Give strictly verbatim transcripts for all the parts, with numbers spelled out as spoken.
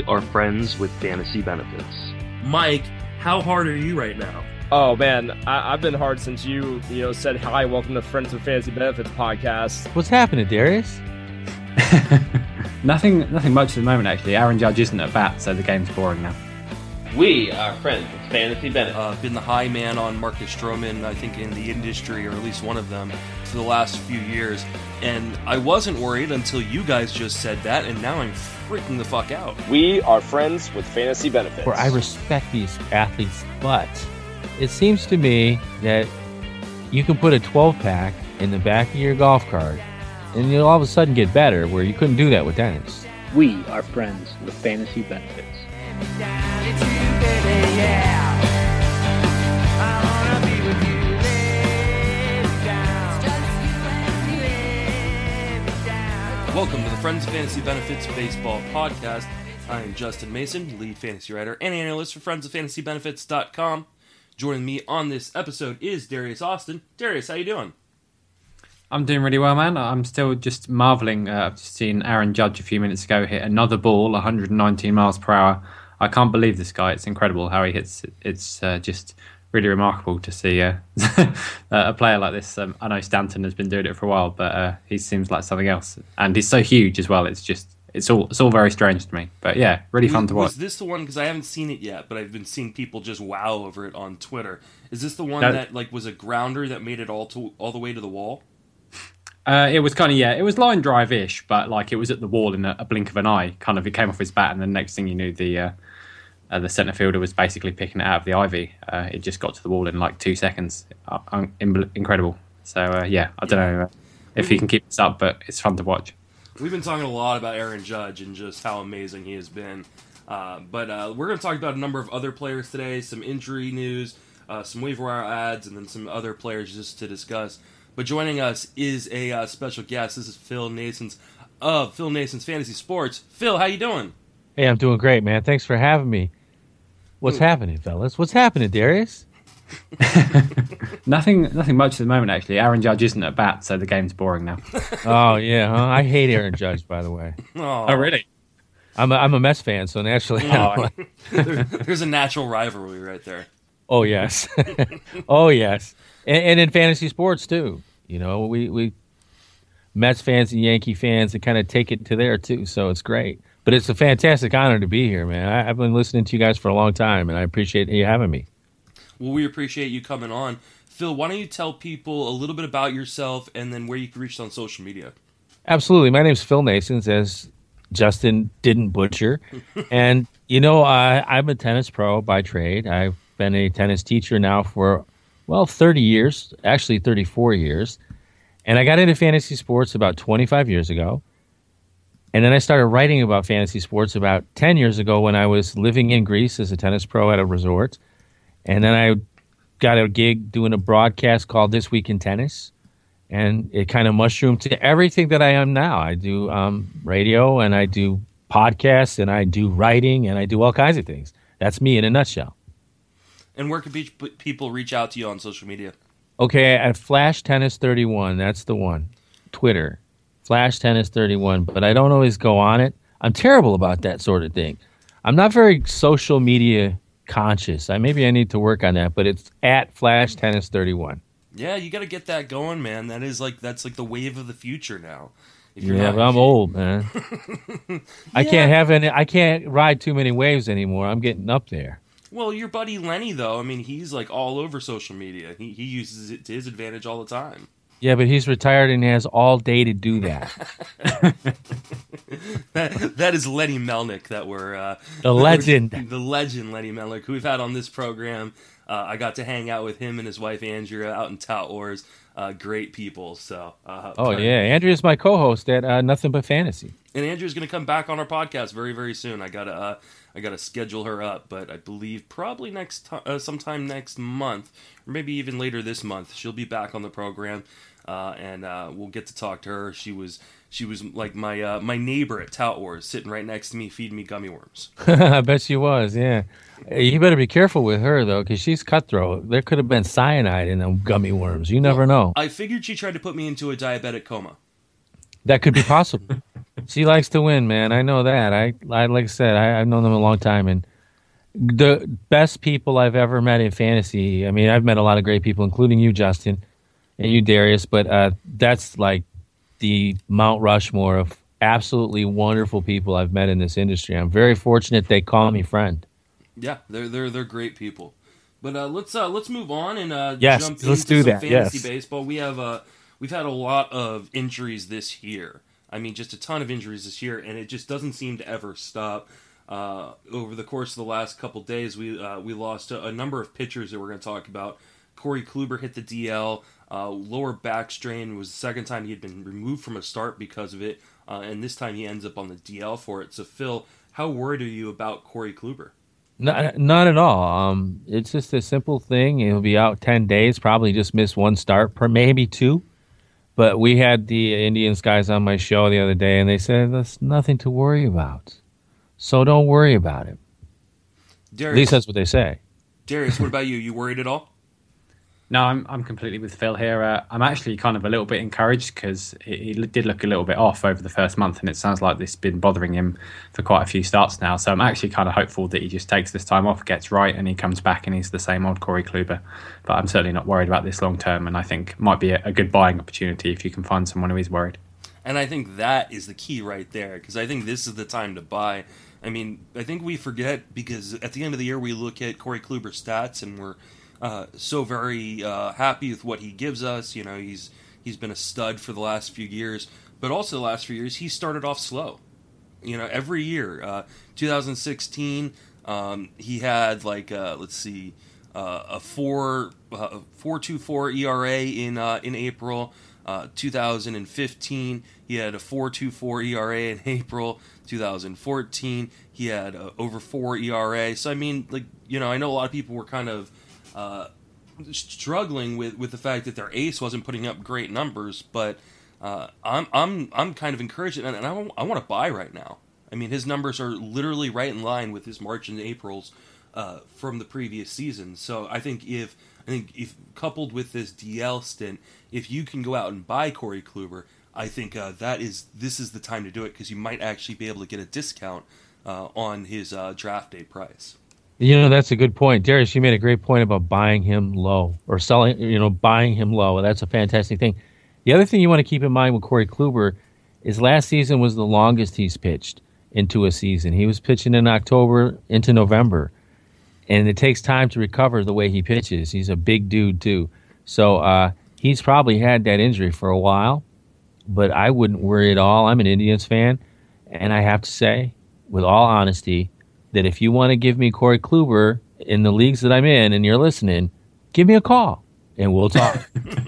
are friends with fantasy benefits. Mike, how hard are you right now? Oh man, I- I've been hard since you, you know, said hi, welcome to Friends with Fantasy Benefits podcast. What's happening, Darius? nothing, nothing much at the moment actually. Aaron Judge isn't at bat, so the game's boring now. We are friends with fantasy benefits. Uh, been the high man on Marcus Stroman, I think, in the industry, or at least one of them, for the last few years. And I wasn't worried until you guys just said that, and now I'm freaking the fuck out. We are friends with Fantasy Benefits. For I respect these athletes, but it seems to me that you can put a twelve-pack in the back of your golf cart, and you'll all of a sudden get better, where you couldn't do that with tennis. We are friends with fantasy benefits. Welcome to the Friends of Fantasy Benefits Baseball Podcast. I am Justin Mason, lead fantasy writer and analyst for friends of fantasy benefits dot com. Joining me on this episode is Darius Austin. Darius, how you doing? I'm doing really well, man. I'm still just marveling. Uh, I've just seen Aaron Judge a few minutes ago hit another ball, one hundred nineteen miles per hour. I can't believe this guy. It's incredible how he hits it. It's uh, just really remarkable to see uh, a player like this. Um, I know Stanton has been doing it for a while, but uh, he seems like something else. And he's so huge as well. It's just, it's all it's all very strange to me. But yeah, really fun to watch. Was this the one, because I haven't seen it yet, but I've been seeing people just wow over it on Twitter. Is this the one No. that like was a grounder that made it all to all the way to the wall? Uh, it was kind of, yeah, it was line drive-ish, but like it was at the wall in a, a blink of an eye. Kind of, it came off his bat, and the next thing you knew, the uh, uh, the centre fielder was basically picking it out of the ivy. Uh, it just got to the wall in like two seconds. Uh, un- incredible. So uh, yeah, I don't know uh, if he can keep this up, but it's fun to watch. We've been talking a lot about Aaron Judge and just how amazing he has been. Uh, but uh, we're going to talk about a number of other players today, some injury news, uh, some waiver wire ads, and then some other players just to discuss. But joining us is a uh, special guest. This is Phil Nasons of Phil Nasons Fantasy Sports. Phil, how you doing? Hey, I'm doing great, man. Thanks for having me. What's Ooh. happening, fellas? What's happening, Darius? nothing, nothing much at the moment actually. Aaron Judge isn't at bat, so the game's boring now. Oh, yeah, huh? I hate Aaron Judge, by the way. Oh, really? I'm a, I'm a Mets fan, so naturally. Oh, there, there's a natural rivalry right there. Oh, yes. oh, yes. And, and in fantasy sports, too. You know, we, we Mets fans and Yankee fans that kind of take it to there, too, so it's great. But it's a fantastic honor to be here, man. I, I've been listening to you guys for a long time, and I appreciate you having me. Well, we appreciate you coming on. Phil, why don't you tell people a little bit about yourself and then where you can reach on social media? Absolutely. My name's Phil Nasons, as Justin didn't butcher. And, you know, I, I'm a tennis pro by trade. I've been a tennis teacher now for, well, thirty years, actually thirty-four years. And I got into fantasy sports about twenty-five years ago. And then I started writing about fantasy sports about ten years ago when I was living in Greece as a tennis pro at a resort. And then I got a gig doing a broadcast called This Week in Tennis. And it kind of mushroomed to everything that I am now. I do um, radio, and I do podcasts, and I do writing, and I do all kinds of things. That's me in a nutshell. And where can pe- people reach out to you on social media? Okay, at Flash Tennis thirty-one, that's the one. Twitter, Flash Tennis thirty-one, but I don't always go on it. I'm terrible about that sort of thing. I'm not very social media conscious. I maybe I need to work on that, but it's at Flash Tennis thirty-one. Yeah, you got to get that going, man. That is like that's like the wave of the future now. If Yeah, not- but I'm old, man. I Yeah. can't have any. I can't ride too many waves anymore. I'm getting up there. Well, your buddy Lenny, though, I mean, he's like all over social media. He he uses it to his advantage all the time. Yeah, but he's retired and has all day to do that. that, that is Lenny Melnick that we're uh, The legend. the legend Lenny Melnick, who we've had on this program. Uh, I got to hang out with him and his wife Andrea out in Tout Wars. Uh, great people. So. Uh, Oh yeah, Andrea's my co-host at uh, Nothing But Fantasy. And Andrea's going to come back on our podcast very, very soon. I gotta, uh, I gotta schedule her up, but I believe probably next, to- uh, sometime next month, or maybe even later this month, she'll be back on the program, uh, and uh, we'll get to talk to her. She was, she was like my, uh, my neighbor at Tout Wars, sitting right next to me, feeding me gummy worms. I bet she was. Yeah, you better be careful with her though, because she's cutthroat. There could have been cyanide in them gummy worms. You never know. I figured she tried to put me into a diabetic coma. That could be possible. She likes to win, man. I know that. I, I like I said, I, I've known them a long time, and the best people I've ever met in fantasy. I mean, I've met a lot of great people, including you, Justin, and you, Darius. But uh, that's like the Mount Rushmore of absolutely wonderful people I've met in this industry. I'm very fortunate they call me friend. Yeah, they're they're they're great people. But uh, let's uh, let's move on and uh, yes, jump let's into do some that. fantasy Yes. baseball. We have uh, we've had a lot of injuries this year. I mean, just a ton of injuries this year, and it just doesn't seem to ever stop. Uh, over the course of the last couple days, we uh, we lost a, a number of pitchers that we're going to talk about. Corey Kluber hit the D L. Uh, lower back strain was the second time he had been removed from a start because of it, uh, and this time he ends up on the D L for it. So, Phil, how worried are you about Corey Kluber? Not, not at all. Um, it's just a simple thing. He'll be out ten days, probably just miss one start, per maybe two. But we had the Indians guys on my show the other day, and they said there's nothing to worry about. So don't worry about it. Darius, At least that's what they say. Darius, what about you? You worried at all? No, I'm I'm completely with Phil here. Uh, I'm actually kind of a little bit encouraged because he, he did look a little bit off over the first month, and it sounds like this has been bothering him for quite a few starts now. So I'm actually kind of hopeful that he just takes this time off, gets right, and he comes back and he's the same old Corey Kluber. But I'm certainly not worried about this long term, and I think might be a, a good buying opportunity if you can find someone who is worried. And I think that is the key right there, because I think this is the time to buy. I mean, I think we forget, because at the end of the year we look at Corey Kluber's stats and we're uh, so very uh, happy with what he gives us. You know, he's he's been a stud for the last few years, but also the last few years he started off slow. You know, every year. Uh, twenty sixteen, um, he had like uh, let's see, uh, a four uh, four two four E R A in uh, in April. Uh, two thousand fifteen, he had a four two four E R A in April. two thousand fourteen, he had a over four E R A. So I mean, like, you know, I know a lot of people were kind of uh, struggling with, with the fact that their ace wasn't putting up great numbers, but uh, I'm I'm I'm kind of encouraged, and, and I want, I want to buy right now. I mean, his numbers are literally right in line with his March and April's uh, from the previous season. So I think if I think if coupled with this D L stint, if you can go out and buy Corey Kluber, I think uh, that is this is the time to do it, because you might actually be able to get a discount uh, on his uh, draft day price. You know, that's a good point. Darius, you made a great point about buying him low or selling, you know, buying him low. That's a fantastic thing. The other thing you want to keep in mind with Corey Kluber is last season was the longest he's pitched into a season. He was pitching in October into November, and it takes time to recover the way he pitches. He's a big dude, too. So uh, he's probably had that injury for a while, but I wouldn't worry at all. I'm an Indians fan, and I have to say, with all honesty, that if you want to give me Corey Kluber in the leagues that I'm in and you're listening, give me a call, and we'll talk.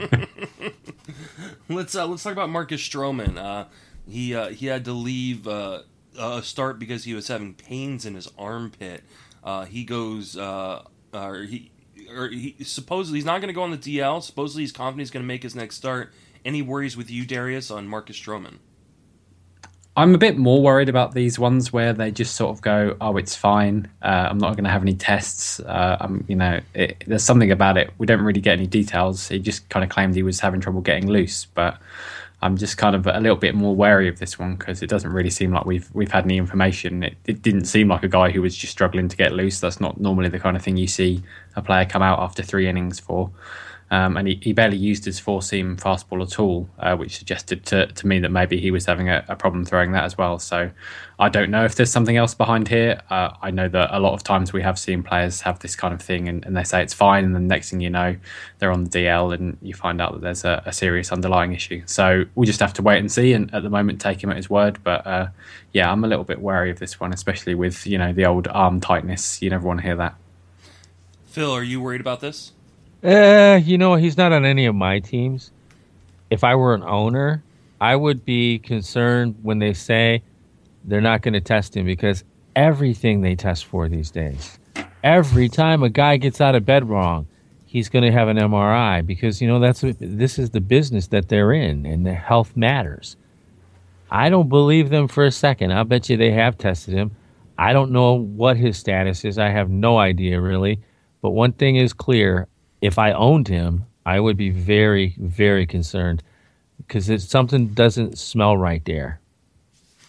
let's uh, let's talk about Marcus Stroman. Uh, he uh, he had to leave uh, a start because he was having pains in his armpit. Uh, he goes, uh, or he, or he supposedly he's not going to go on the D L. Supposedly he's confident he's going to make his next start. Any worries with you, Darius, on Marcus Stroman? I'm a bit more worried about these ones where they just sort of go, "Oh, it's fine. Uh, I'm not going to have any tests." Uh, I'm, you know, it, there's something about it. We don't really get any details. He just kind of claimed he was having trouble getting loose, but I'm just kind of a little bit more wary of this one because it doesn't really seem like we've we've had any information. It, it didn't seem like a guy who was just struggling to get loose. That's not normally the kind of thing you see a player come out after three innings for. Um, and he, he barely used his four-seam fastball at all, uh, which suggested to, to me that maybe he was having a, a problem throwing that as well. So I don't know if there's something else behind here. Uh, I know that a lot of times we have seen players have this kind of thing and, and they say it's fine, and the next thing you know, they're on the D L and you find out that there's a, a serious underlying issue. So we just have to wait and see, and at the moment take him at his word. But uh, yeah, I'm a little bit wary of this one, especially with, you know, the old arm tightness. You never want to hear that. Phil, are you worried about this? Uh, you know, he's not on any of my teams. If I were an owner, I would be concerned when they say they're not going to test him, because everything they test for these days, every time a guy gets out of bed wrong, he's going to have an M R I, because, you know, that's this is the business that they're in, and the health matters. I don't believe them for a second. I'll bet you they have tested him. I don't know what his status is. I have no idea, really. But one thing is clear. If I owned him, I would be very, very concerned, because something doesn't smell right there.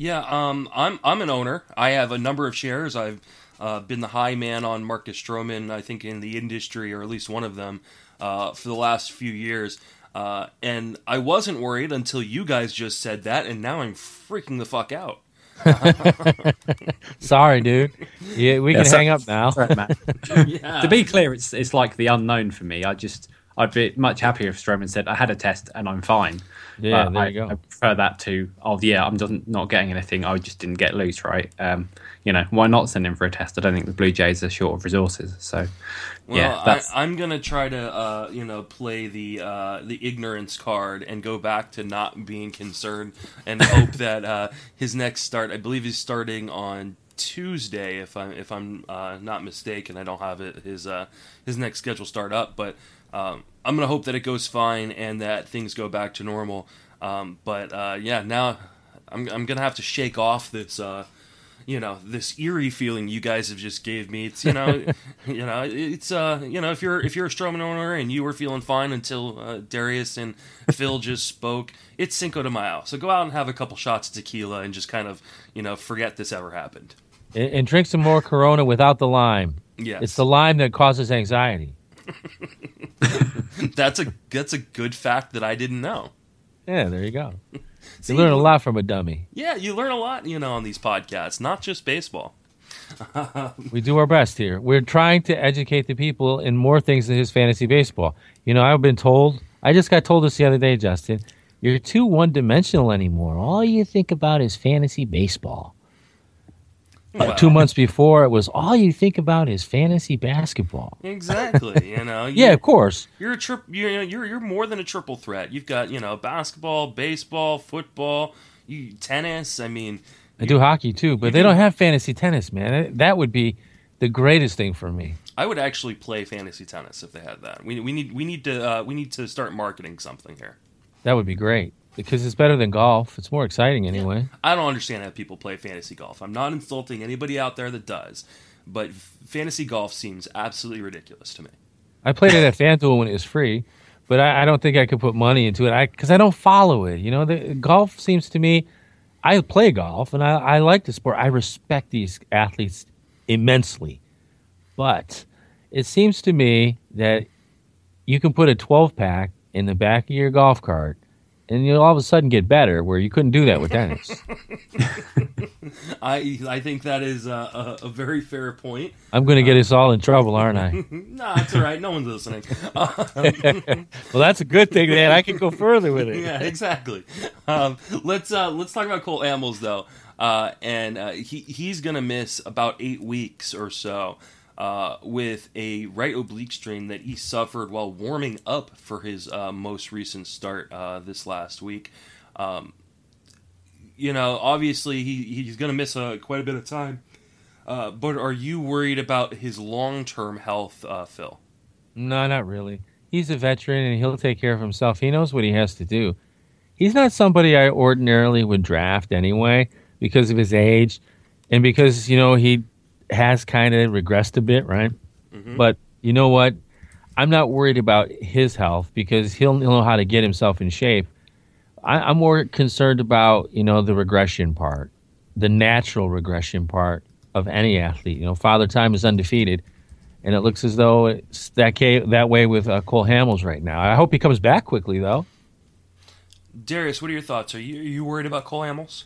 Yeah, um, I'm I'm an owner. I have a number of shares. I've uh, been the high man on Marcus Stroman, I think, in the industry, or at least one of them, uh, for the last few years. Uh, and I wasn't worried until you guys just said that, and now I'm freaking the fuck out. Sorry, dude. Yeah, we Yeah, can so- hang up now. Sorry, Matt. Yeah. To be clear, it's it's like the unknown for me. I just I'd be much happier if Stroman said I had a test and I'm fine. Yeah, But there I, you go. I prefer that to oh yeah, I'm just not getting anything. I just didn't get loose, right? Um, you know, why not send him for a test? I don't think the Blue Jays are short of resources. So Well, yeah, that's I, I'm gonna try to, uh, you know, play the uh, the ignorance card and go back to not being concerned, and hope that uh, his next start, I believe, he's starting on Tuesday, if I'm if I'm uh, not mistaken. I don't have it his uh, his next schedule start up, but um, I'm gonna hope that it goes fine and that things go back to normal. Um, but uh, yeah, now I'm I'm gonna have to shake off this. Uh, you know, this eerie feeling you guys have just gave me. It's, you know, you know, it's, uh, you know, if you're, if you're a Stroman owner and you were feeling fine until, uh, Darius and Phil just spoke, it's Cinco de Mayo. So go out and have a couple shots of tequila and just kind of, you know, forget this ever happened. And, and drink some more Corona without the lime. Yes. It's the lime that causes anxiety. That's a, that's a good fact that I didn't know. Yeah, there you go. See, You learn a lot from a dummy. Yeah, you learn a lot, you know, on these podcasts, not just baseball. We do our best here. We're trying to educate the people in more things than just fantasy baseball. You know, I've been told, I just got told this the other day, Justin, you're too one-dimensional anymore. All you think about is fantasy baseball. Well, Two months before, it was all you think about is fantasy basketball. Exactly, you know. You, Yeah, of course. You're a trip. You're you're you're more than a triple threat. You've got, you know, basketball, baseball, football, you tennis. I mean, I do hockey too, but you they do- don't have fantasy tennis, man. That would be the greatest thing for me. I would actually play fantasy tennis if they had that. We we need we need to uh, we need to start marketing something here. That would be great because it's better than golf. It's more exciting anyway. I don't understand how people play fantasy golf. I'm not insulting anybody out there that does, but f- fantasy golf seems absolutely ridiculous to me. I played it at FanDuel when it was free, but I, I don't think I could put money into it because I, I don't follow it. You know, the, golf seems to me, I play golf and I, I like the sport. I respect these athletes immensely, but it seems to me that you can put a twelve pack in the back of your golf cart and you'll all of a sudden get better where you couldn't do that with tennis. I I think that is a, a, a very fair point. I'm going to get us all in trouble, aren't I? Nah, it's all right. No one's listening. Well, that's a good thing, man. I can go further with it. Yeah, exactly. Um, let's uh, let's talk about Cole Hamels though, uh, and uh, he he's gonna miss about eight weeks or so uh, with a right oblique strain that he suffered while warming up for his uh, most recent start uh, this last week. Um, you know, obviously he he's gonna miss uh, quite a bit of time. Uh, but are you worried about his long term health, uh, Phil? No, not really. He's a veteran and he'll take care of himself. He knows what he has to do. He's not somebody I ordinarily would draft anyway because of his age and because, you know, he has kind of regressed a bit, right? Mm-hmm. But you know what? I'm not worried about his health because he'll know how to get himself in shape. I, I'm more concerned about, you know, the regression part, the natural regression part of any athlete. You know, Father Time is undefeated. And it looks as though it's that ca- that way with uh, Cole Hamels right now. I hope he comes back quickly, though. Darius, what are your thoughts? Are you are you worried about Cole Hamels?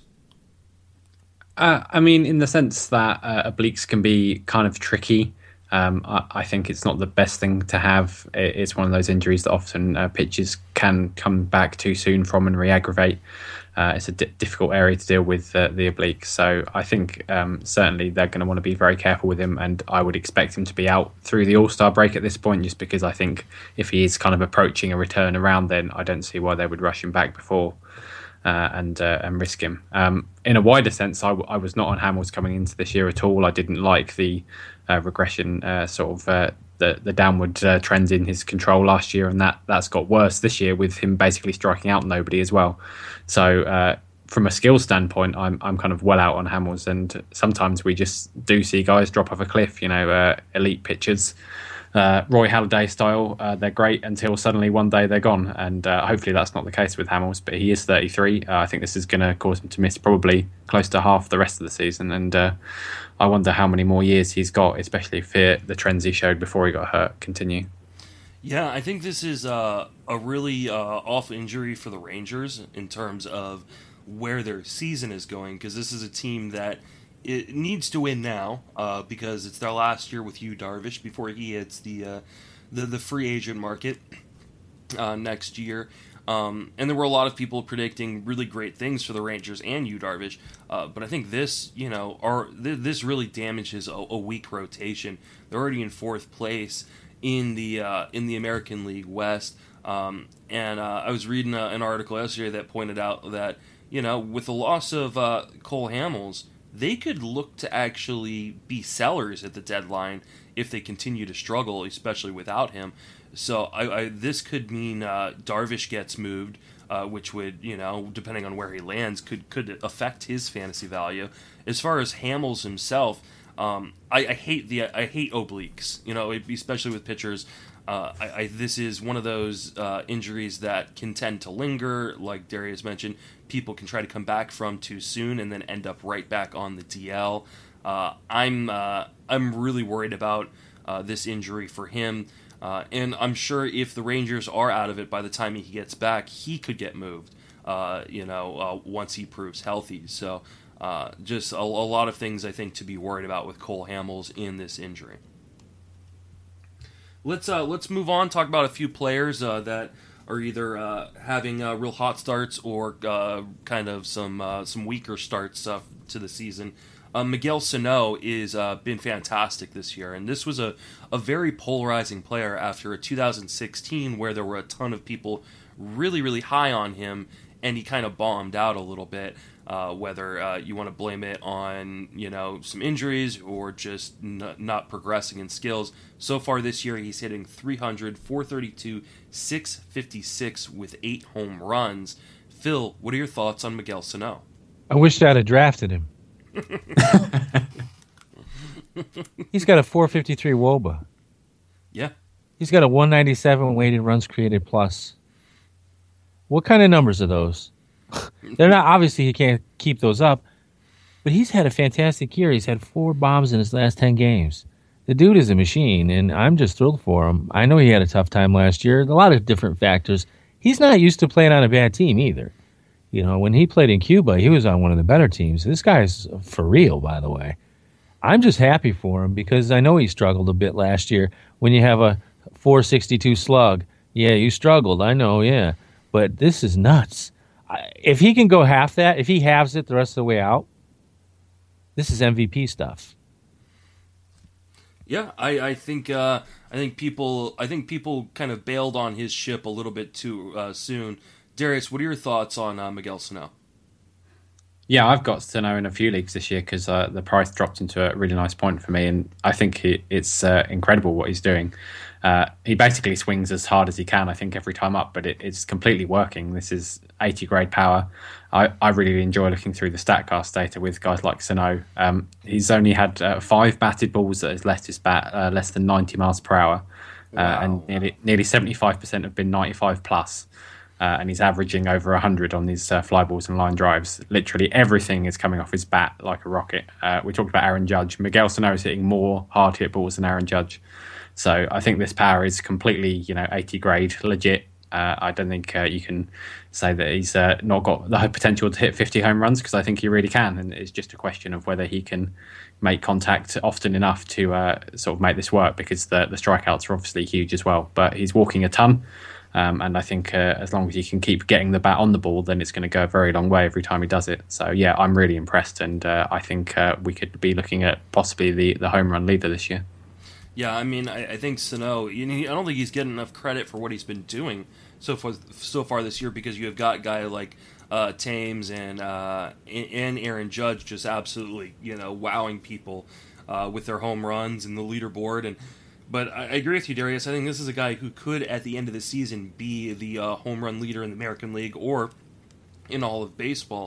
Uh, I mean, in the sense that uh, obliques can be kind of tricky. Um, I, I think it's not the best thing to have. It, it's one of those injuries that often uh, pitchers can come back too soon from and re-aggravate. Uh, it's a di- difficult area to deal with uh, the oblique. So I think um, certainly they're going to want to be very careful with him, and I would expect him to be out through the All-Star break at this point, just because I think if he is kind of approaching a return around then, I don't see why they would rush him back before uh, and uh, and risk him. Um, in a wider sense, I, w- I was not on Hamels coming into this year at all. I didn't like the uh, regression uh, sort of uh, the the downward uh, trends in his control last year, and that that's got worse this year with him basically striking out nobody as well. So uh, from a skill standpoint, I'm I'm kind of well out on Hamels, and sometimes we just do see guys drop off a cliff. You know, uh, elite pitchers uh, Roy Halladay style. Uh, they're great until suddenly one day they're gone, and uh, hopefully that's not the case with Hamels. But he is thirty-three. Uh, I think this is going to cause him to miss probably close to half the rest of the season, and uh, I wonder how many more years he's got, especially if it, the trends he showed before he got hurt continue. Yeah, I think this is uh, a really uh, off injury for the Rangers in terms of where their season is going, because this is a team that it needs to win now uh, because it's their last year with Yu Darvish before he hits the uh, the, the free agent market uh, next year. Um, and there were a lot of people predicting really great things for the Rangers and Yu Darvish, uh, but I think this, you know, are th- this really damages a, a weak rotation. They're already in fourth place in the uh, in the American League West, um, and uh, I was reading a, an article yesterday that pointed out that, you know, with the loss of uh, Cole Hamels, they could look to actually be sellers at the deadline if they continue to struggle, especially without him. So I, I, this could mean uh, Darvish gets moved, uh, which would, you know, depending on where he lands, could could affect his fantasy value. As far as Hamels himself, um, I, I hate the I hate obliques, you know, especially with pitchers. Uh, I, I, this is one of those uh, injuries that can tend to linger, like Darius mentioned. People can try to come back from too soon and then end up right back on the D L. Uh, I'm uh, I'm really worried about uh, this injury for him, uh, and I'm sure if the Rangers are out of it by the time he gets back, he could get moved. Uh, you know, uh, once he proves healthy. So, uh, just a, a lot of things I think to be worried about with Cole Hamels in this injury. Let's uh, let's move on. Talk about a few players uh, that are either uh, having uh, real hot starts or uh, kind of some uh, some weaker starts uh, to the season. Uh, Miguel Sano is uh, been fantastic this year, and this was a, a very polarizing player after a two thousand sixteen where there were a ton of people really really high on him, and he kind of bombed out a little bit. Uh, whether uh, you want to blame it on, you know, some injuries or just n- not progressing in skills. So far this year, he's hitting three hundred, four thirty-two, six fifty-six with eight home runs. Phil, what are your thoughts on Miguel Sano? I wish I'd have drafted him. He's got a four fifty-three W O B A. Yeah. He's got a one ninety-seven weighted runs created plus. What kind of numbers are those? They're not, obviously he can't keep those up, but he's had a fantastic year. He's had four bombs in his last ten games. The dude is a machine, and I'm just thrilled for him. I know he had a tough time last year. A lot of different factors. He's not used to playing on a bad team either. You know, when he played in Cuba, he was on one of the better teams. This guy's for real, by the way. I'm just happy for him because I know he struggled a bit last year. When you have a four sixty-two slug, yeah, you struggled. I know, yeah. But this is nuts. If he can go half that, if he halves it the rest of the way out, this is M V P stuff. Yeah, I, I think uh, I think people I think people kind of bailed on his ship a little bit too uh, soon. Darius, what are your thoughts on uh, Miguel Sano? Yeah, I've got Sano in a few leagues this year because uh, the price dropped into a really nice point for me, and I think he, it's uh, incredible what he's doing. Uh, he basically swings as hard as he can, I think, every time up, but it, it's completely working. This is eighty grade power. I, I really enjoy looking through the StatCast data with guys like Sano. Um, he's only had uh, five batted balls that has left his bat uh, less than ninety miles per hour, uh, wow. and nearly, nearly seventy-five percent have been ninety-five plus. Uh, and he's averaging over one hundred on these uh, fly balls and line drives. Literally everything is coming off his bat like a rocket. Uh, we talked about Aaron Judge. Miguel Sano is hitting more hard hit balls than Aaron Judge. So I think this power is completely, you know, eighty grade, legit. Uh, I don't think uh, you can say that he's uh, not got the potential to hit fifty home runs, because I think he really can. And it's just a question of whether he can make contact often enough to uh, sort of make this work, because the, the strikeouts are obviously huge as well. But he's walking a ton. Um, and I think uh, as long as he can keep getting the bat on the ball, then it's going to go a very long way every time he does it. So, yeah, I'm really impressed. And uh, I think uh, we could be looking at possibly the, the home run leader this year. Yeah, I mean, I, I think Sano, you know, I don't think he's getting enough credit for what he's been doing so far, so far this year, because you have got a guy like uh, Thames and, uh, and Aaron Judge just absolutely, you know, wowing people uh, with their home runs and the leaderboard. And But I agree with you, Darius. I think this is a guy who could, at the end of the season, be the uh, home run leader in the American League or in all of baseball.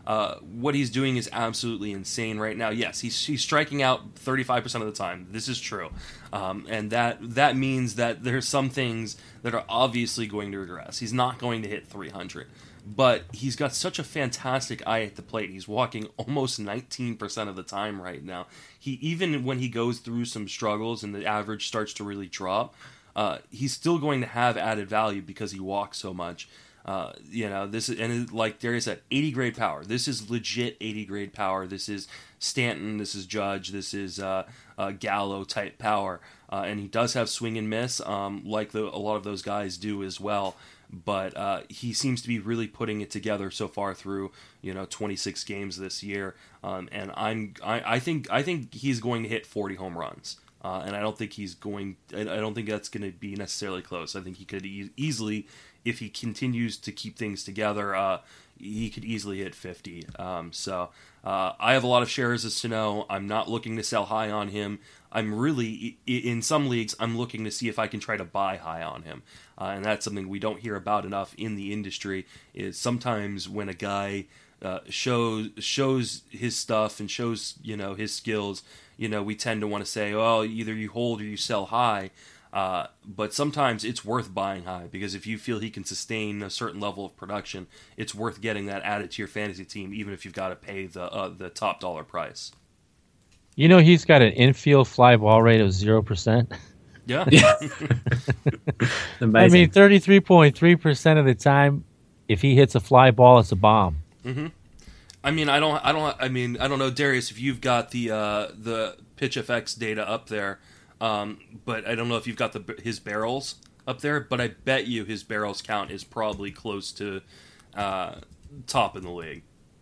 Uh, what he's doing is absolutely insane right now. Yes, he's he's striking out thirty-five percent of the time. This is true, um, and that that means that there's some things that are obviously going to regress. He's not going to hit three hundred, but he's got such a fantastic eye at the plate. He's walking almost nineteen percent of the time right now. He even when he goes through some struggles and the average starts to really drop, uh, he's still going to have added value because he walks so much. Uh, you know, this is, and it, like Darius said, eighty grade power. This is legit eighty grade power. This is Stanton. This is Judge. This is uh, uh, Gallo type power. Uh, and he does have swing and miss, um, like the, a lot of those guys do as well. But uh, he seems to be really putting it together so far through, you know, twenty-six games this year. Um, and I'm, I, I think, I think he's going to hit forty home runs. Uh, and I don't think he's going. I don't think that's going to be necessarily close. I think he could e- easily, if he continues to keep things together, uh, he could easily hit fifty. Um, so uh, I have a lot of shares of Sano. I'm not looking to sell high on him. I'm really, in some leagues, I'm looking to see if I can try to buy high on him. Uh, and that's something we don't hear about enough in the industry, is sometimes when a guy uh, shows shows his stuff and shows, you know, his skills, you know, we tend to want to say, well, either you hold or you sell high. Uh, but sometimes it's worth buying high, because if you feel he can sustain a certain level of production, it's worth getting that added to your fantasy team, even if you've got to pay the uh, the top dollar price. You know, he's got an infield fly ball rate of zero percent. Yeah. Yeah. Amazing. I mean, thirty-three point three percent of the time, if he hits a fly ball, it's a bomb. Mm-hmm. I mean, I don't, I don't, I mean, I don't know, Darius, if you've got the uh, the PitchFX data up there, um, but I don't know if you've got the his barrels up there. But I bet you his barrels count is probably close to uh, top in the league.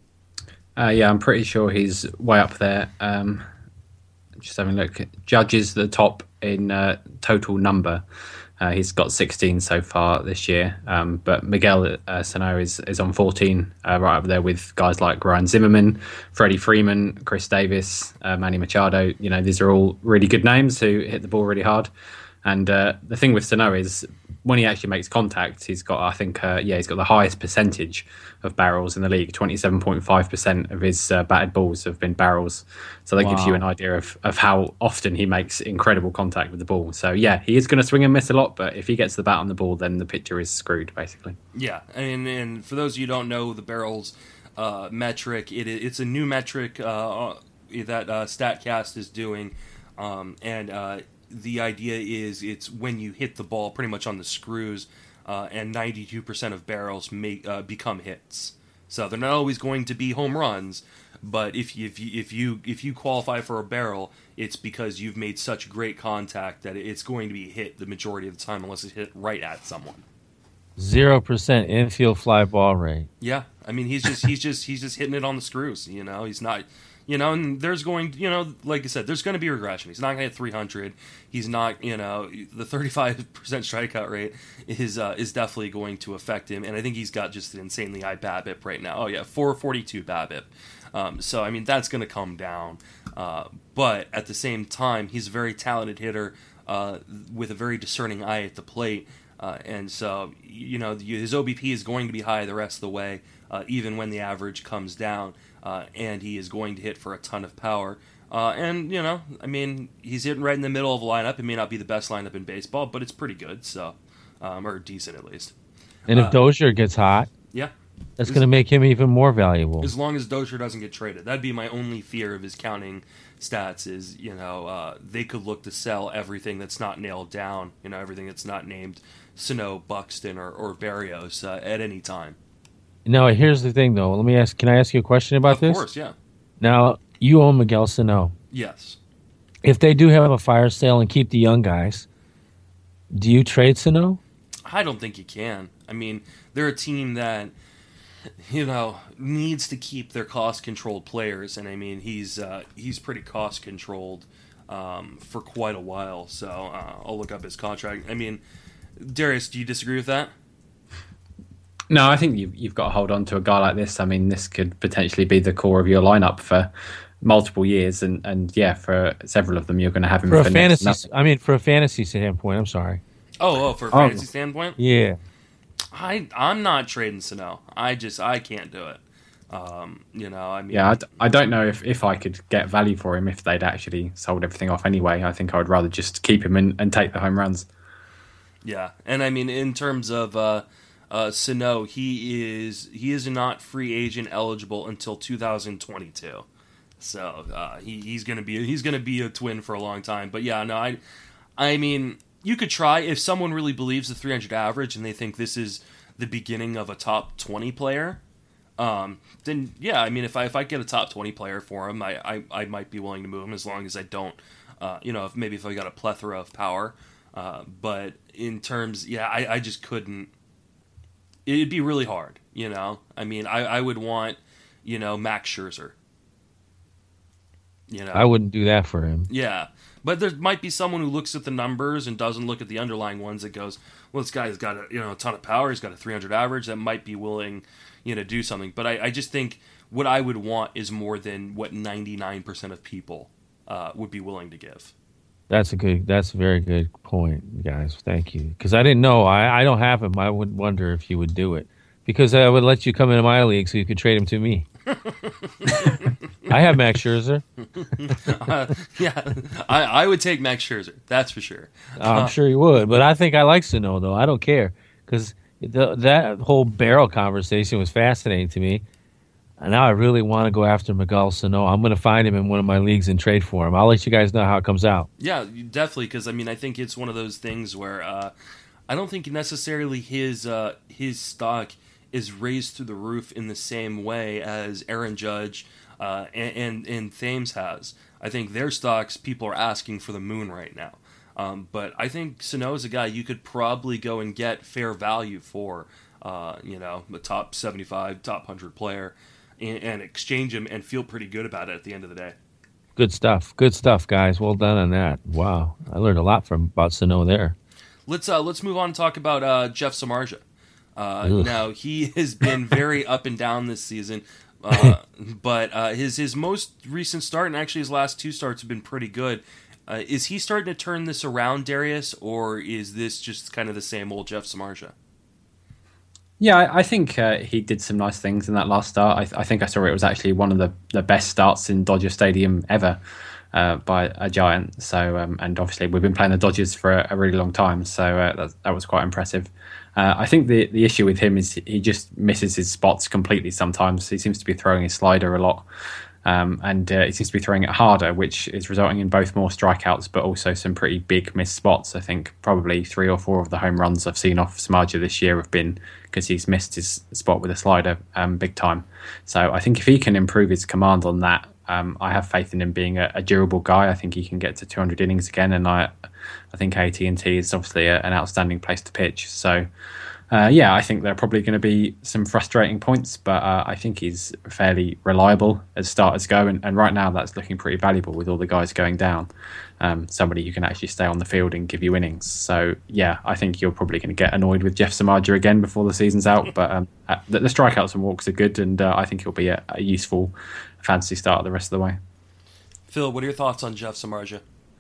Uh, yeah, I'm pretty sure he's way up there. Um, just having a look. Judge is the top in uh, total number. Uh, he's got sixteen so far this year, um, but Miguel uh, Sano is, is on fourteen, uh, right up there with guys like Ryan Zimmerman, Freddie Freeman, Chris Davis, uh, Manny Machado. You know, these are all really good names who hit the ball really hard. And uh, the thing with Sano is when he actually makes contact, he's got, I think, uh, yeah, he's got the highest percentage of barrels in the league. twenty-seven point five percent of his uh, batted balls have been barrels. So that Wow. gives you an idea of, of how often he makes incredible contact with the ball. So, yeah, he is going to swing and miss a lot, but if he gets the bat on the ball, then the pitcher is screwed, basically. Yeah, and and for those of you who don't know the barrels uh, metric, it it's a new metric uh, that uh, StatCast is doing, um, and uh, the idea is it's when you hit the ball pretty much on the screws, uh, and ninety-two percent of barrels make uh, become hits. So they're not always going to be home runs, but if you, if you if you if you qualify for a barrel, it's because you've made such great contact that it's going to be hit the majority of the time, unless it's hit right at someone. Zero percent infield fly ball rate. Yeah, I mean he's just he's just he's just hitting it on the screws. You know, he's not. You know, and there's going, you know, like I said, there's going to be regression. He's not going to hit three hundred. He's not, you know, the thirty-five percent strikeout rate is uh, is definitely going to affect him. And I think he's got just an insanely high BABIP right now. Oh, yeah, four forty-two BABIP. Um, so, I mean, that's going to come down. Uh, but at the same time, he's a very talented hitter uh, with a very discerning eye at the plate. Uh, and so, you know, his O B P is going to be high the rest of the way, uh, even when the average comes down. Uh, and he is going to hit for a ton of power. Uh, and, you know, I mean, he's hitting right in the middle of a lineup. It may not be the best lineup in baseball, but it's pretty good, so, um, or decent at least. And if Uh, Dozier gets hot, Yeah. that's going to make him even more valuable. As long as Dozier doesn't get traded. That'd be my only fear of his counting stats is, you know, uh, they could look to sell everything that's not nailed down, you know, everything that's not named Sano, Buxton, or, or Barrios uh, at any time. No, here's the thing, though. Let me ask. Can I ask you a question about Of this? course, yeah. Now, you own Miguel Sano. Yes. If they do have a fire sale and keep the young guys, do you trade Sano? I don't think you can. I mean, they're a team that, you know, needs to keep their cost-controlled players, and I mean, he's uh, he's pretty cost-controlled um, for quite a while. So uh, I'll look up his contract. I mean, Darius, do you disagree with that? No, I think you've, you've got to hold on to a guy like this. I mean, this could potentially be the core of your lineup for multiple years, and, and yeah, for several of them, you're going to have him For a for fantasy, next, I mean, for a fantasy standpoint, I'm sorry. Oh, oh, for a Oh. fantasy standpoint, Yeah. I I'm not trading Sano. I just I can't do it. Um, you know, I mean, Yeah, I, d- I don't know if, if I could get value for him if they'd actually sold everything off anyway. I think I would rather just keep him and, and take the home runs. yeah, and I mean, in terms of uh, uh, Sano, he is he is not free agent eligible until two thousand twenty-two. So uh, he, he's gonna be he's gonna be a Twin for a long time. But yeah, no, I I mean, you could try if someone really believes the three hundred average and they think this is the beginning of a top twenty player. Um, then yeah, I mean, if I if I get a top twenty player for him, I, I, I might be willing to move him as long as I don't, uh, you know, if maybe if I got a plethora of power. Uh, but in terms, yeah, I, I just couldn't. It'd be really hard, you know. I mean, I, I would want, you know, Max Scherzer. You know, I wouldn't do that for him. yeah, but there might be someone who looks at the numbers and doesn't look at the underlying ones that goes, well, this guy's got a you know a ton of power. He's got a three hundred average. That might be willing, you know, do something. But I, I just think what I would want is more than what ninety-nine percent of people uh, would be willing to give. That's a good. That's a very good point, guys. Thank you. Because I didn't know. I, I don't have him. I would wonder if you would do it. Because I would let you come into my league so you could trade him to me. I have Max Scherzer. uh, yeah, I, I would take Max Scherzer. That's for sure. I'm sure you would. But I think I like Sano, though. I don't care. Because that whole barrel conversation was fascinating to me. And now I really want to go after Miguel Sano. I'm going to find him in one of my leagues and trade for him. I'll let you guys know how it comes out. Yeah, definitely. Because I mean, I think it's one of those things where uh, I don't think necessarily his uh, his stock is raised through the roof in the same way as Aaron Judge uh, and, and and Thames has. I think their stocks people are asking for the moon right now. Um, but I think Sano is a guy you could probably go and get fair value for. Uh, you know, the top seventy-five, top one hundred player. And exchange him and feel pretty good about it at the end of the day. Good stuff. Good stuff, guys. Well done on that. Wow. I learned a lot from about Sano there. Let's uh, let's move on and talk about uh, Jeff Samardzija. Uh, now, he has been very up and down this season, uh, but uh, his, his most recent start, and actually his last two starts, have been pretty good. Uh, is he starting to turn this around, Darius, or is this just kind of the same old Jeff Samardzija? Yeah, I, I think uh, he did some nice things in that last start. I, th- I think I saw it was actually one of the, the best starts in Dodger Stadium ever uh, by a Giant. So, um, and obviously we've been playing the Dodgers for a, a really long time, so uh, that, that was quite impressive. Uh, I think the the issue with him is he just misses his spots completely sometimes. He seems to be throwing his slider a lot. Um, and uh, he seems to be throwing it harder, which is resulting in both more strikeouts, but also some pretty big missed spots. I think probably three or four of the home runs I've seen off Samardzija this year have been because he's missed his spot with a slider um, big time. So I think if he can improve his command on that, um, I have faith in him being a, a durable guy. I think he can get to two hundred innings again, and I, I think A T and T is obviously a, an outstanding place to pitch. So. Uh, yeah, I think there are probably going to be some frustrating points, but uh, I think he's fairly reliable as starters go, and, and right now that's looking pretty valuable with all the guys going down. Um, somebody who can actually stay on the field and give you innings. So yeah, I think you're probably going to get annoyed with Jeff Samardzija again before the season's out, but um, the, the strikeouts and walks are good, and uh, I think he'll be a, a useful fantasy starter the rest of the way. Phil, what are your thoughts on Jeff Samardzija?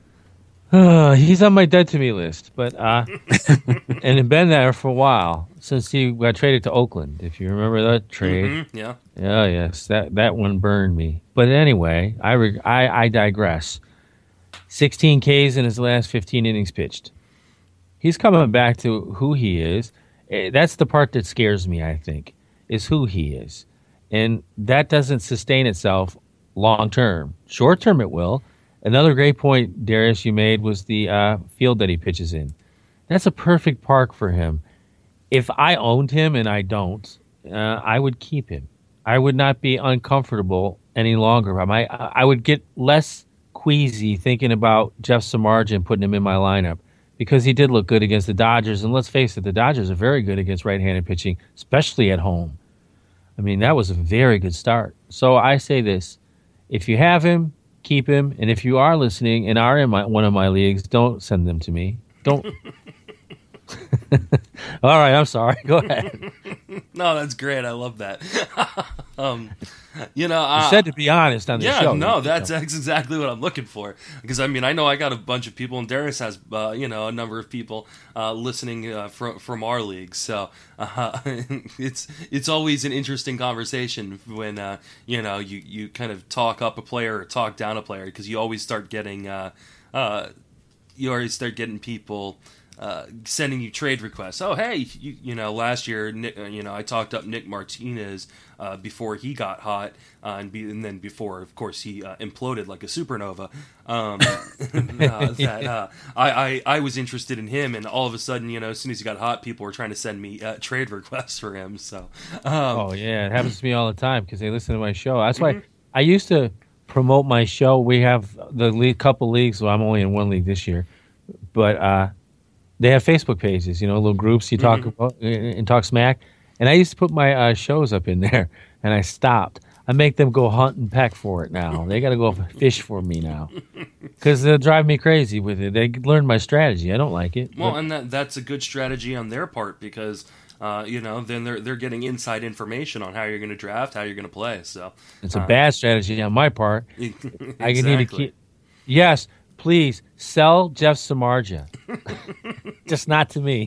Uh, he's on my dead to me list, but uh, and it's been there for a while since he got traded to Oakland. If you remember that trade, Mm-hmm, yeah, yeah, yes, that that one burned me. But anyway, I reg- I, I digress. sixteen Ks in his last fifteen innings pitched. He's coming back to who he is. That's the part that scares me. I think is who he is, and that doesn't sustain itself long term. Short term, it will. Another great point, Darius, you made was the uh, field that he pitches in. That's a perfect park for him. If I owned him, and I don't, uh, I would keep him. I would not be uncomfortable any longer. I might, I would get less queasy thinking about Jeff Samardzija and putting him in my lineup because he did look good against the Dodgers. And let's face it, the Dodgers are very good against right-handed pitching, especially at home. I mean, that was a very good start. So I say this. If you have him, keep him, and if you are listening and are in my, one of my leagues, don't send them to me. Don't. All right, I'm sorry. Go ahead. No, that's great. I love that. um, you know, uh, you said to be honest on the yeah, show. no, that's, that's exactly what I'm looking for. Because I mean, I know I got a bunch of people, and Darius has, uh, you know, a number of people uh, listening uh, from from our league. So uh, it's it's always an interesting conversation when uh, you know you, you kind of talk up a player or talk down a player, because you always start getting uh, uh, you always start getting people. Uh, sending you trade requests. Oh, hey, you, you know, last year, Nick, uh, you know, I talked up Nick Martinez uh, before he got hot, uh, and, be, and then before, of course, he uh, imploded like a supernova. Um, uh, that uh, I, I I was interested in him, and all of a sudden, you know, as soon as he got hot, people were trying to send me uh, trade requests for him. So, um, oh yeah, it happens to me all the time because they listen to my show. That's why mm-hmm. I used to promote my show. We have the league, couple leagues. Well, I'm only in one league this year, but. Uh, They have Facebook pages, you know, little groups you talk mm-hmm. about and talk smack. And I used to put my uh, shows up in there, and I stopped. I make them go hunt and peck for it now. They got to go fish for me now because they'll drive me crazy with it. They learned my strategy. I don't like it. Well, but, and that that's a good strategy on their part because, uh, you know, then they're they're getting inside information on how you're going to draft, how you're going to play. So it's a uh, bad strategy on my part. Exactly. I need to keep. Yes. Please sell Jeff Samardzija, just not to me.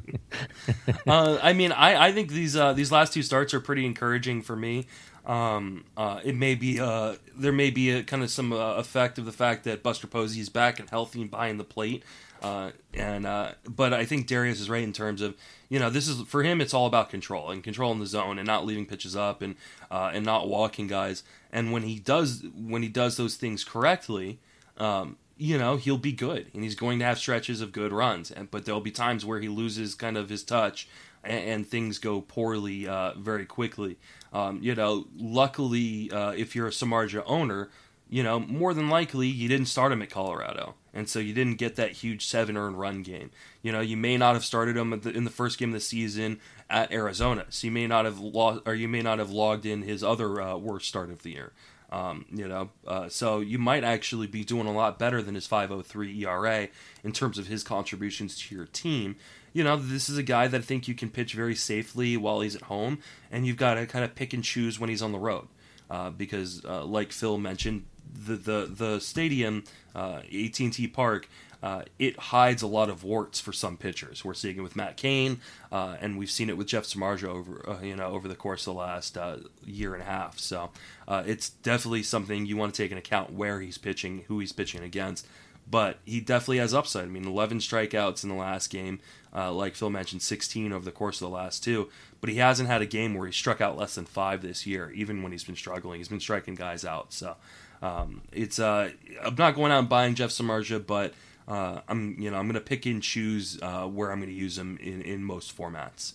uh, I mean, I, I think these uh, these last two starts are pretty encouraging for me. Um, uh, it may be uh, there may be a, kind of some uh, effect of the fact that Buster Posey is back and healthy and behind the plate. Uh, and uh, but I think Darius is right in terms of, you know, this is for him. It's all about control and controlling the zone and not leaving pitches up and uh, and not walking guys. And when he does when he does those things correctly. Um, you know, he'll be good, and he's going to have stretches of good runs. And but there'll be times where he loses kind of his touch, and, and things go poorly uh, very quickly. Um, you know, luckily, uh, if you're a Samardzija owner, you know, more than likely you didn't start him at Colorado, and so you didn't get that huge seven earned run game. You know, you may not have started him at the, in the first game of the season at Arizona, so you may not have lost, or you may not have logged in his other uh, worst start of the year. Um, you know, uh, so you might actually be doing a lot better than his five oh three E R A in terms of his contributions to your team. You know, this is a guy that I think you can pitch very safely while he's at home, and you've got to kind of pick and choose when he's on the road. Uh, because, uh, like Phil mentioned, the the, the stadium, uh, A T and T Park, uh, it hides a lot of warts for some pitchers. We're seeing it with Matt Cain, uh, and we've seen it with Jeff Samardzija over, uh, you know, over the course of the last uh, year and a half. So uh, it's definitely something you want to take into account where he's pitching, who he's pitching against. But he definitely has upside. I mean, eleven strikeouts in the last game, uh, like Phil mentioned, sixteen over the course of the last two. But he hasn't had a game where he struck out less than five this year, even when he's been struggling. He's been striking guys out. So um, it's uh, I'm not going out and buying Jeff Samardzija, but uh, I'm you know I'm going to pick and choose uh, where I'm going to use him in, in most formats.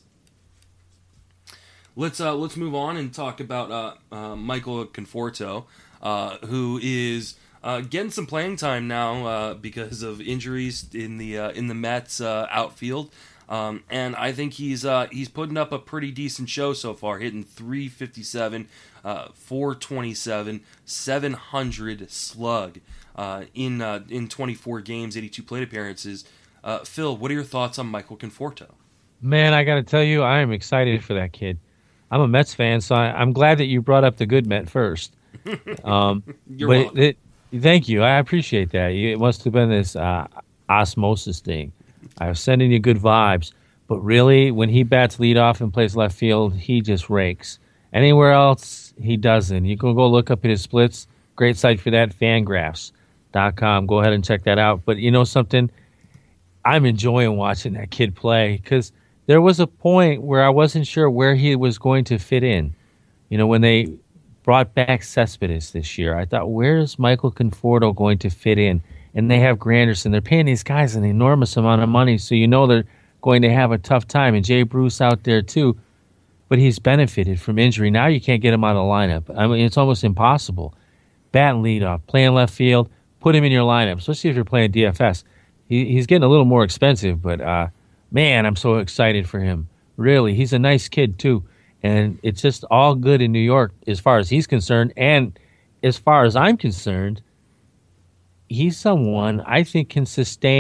Let's uh, let's move on and talk about uh, uh, Michael Conforto, uh, who is. Uh, getting some playing time now uh, because of injuries in the uh, in the Mets uh, outfield, um, and I think he's uh, he's putting up a pretty decent show so far, hitting three fifty-seven, uh, four twenty-seven, seven hundred slug uh, in uh, in twenty-four games, eighty-two plate appearances. Uh, Phil, what are your thoughts on Michael Conforto? Man, I got to tell you, I am excited for that kid. I'm a Mets fan, so I, I'm glad that you brought up the good Met first. Um, You're but welcome. It, Thank you. I appreciate that. It must have been this uh, osmosis thing. I was sending you good vibes. But really, when he bats leadoff and plays left field, he just rakes. Anywhere else, he doesn't. You can go look up at his splits. Great site for that, fangraphs dot com. Go ahead and check that out. But you know something? I'm enjoying watching that kid play because there was a point where I wasn't sure where he was going to fit in. You know, when they brought back Cespedes this year, I thought, where's Michael Conforto going to fit in? And they have Granderson. They're paying these guys an enormous amount of money, so you know they're going to have a tough time. And Jay Bruce out there too, but he's benefited from injury. Now you can't get him out of the lineup. I mean, it's almost impossible. Batting leadoff, playing left field, put him in your lineup, especially if you're playing D F S. He, he's getting a little more expensive, but uh, man, I'm so excited for him. Really, he's a nice kid too. And it's just all good in New York as far as he's concerned. And as far as I'm concerned, he's someone I think can sustain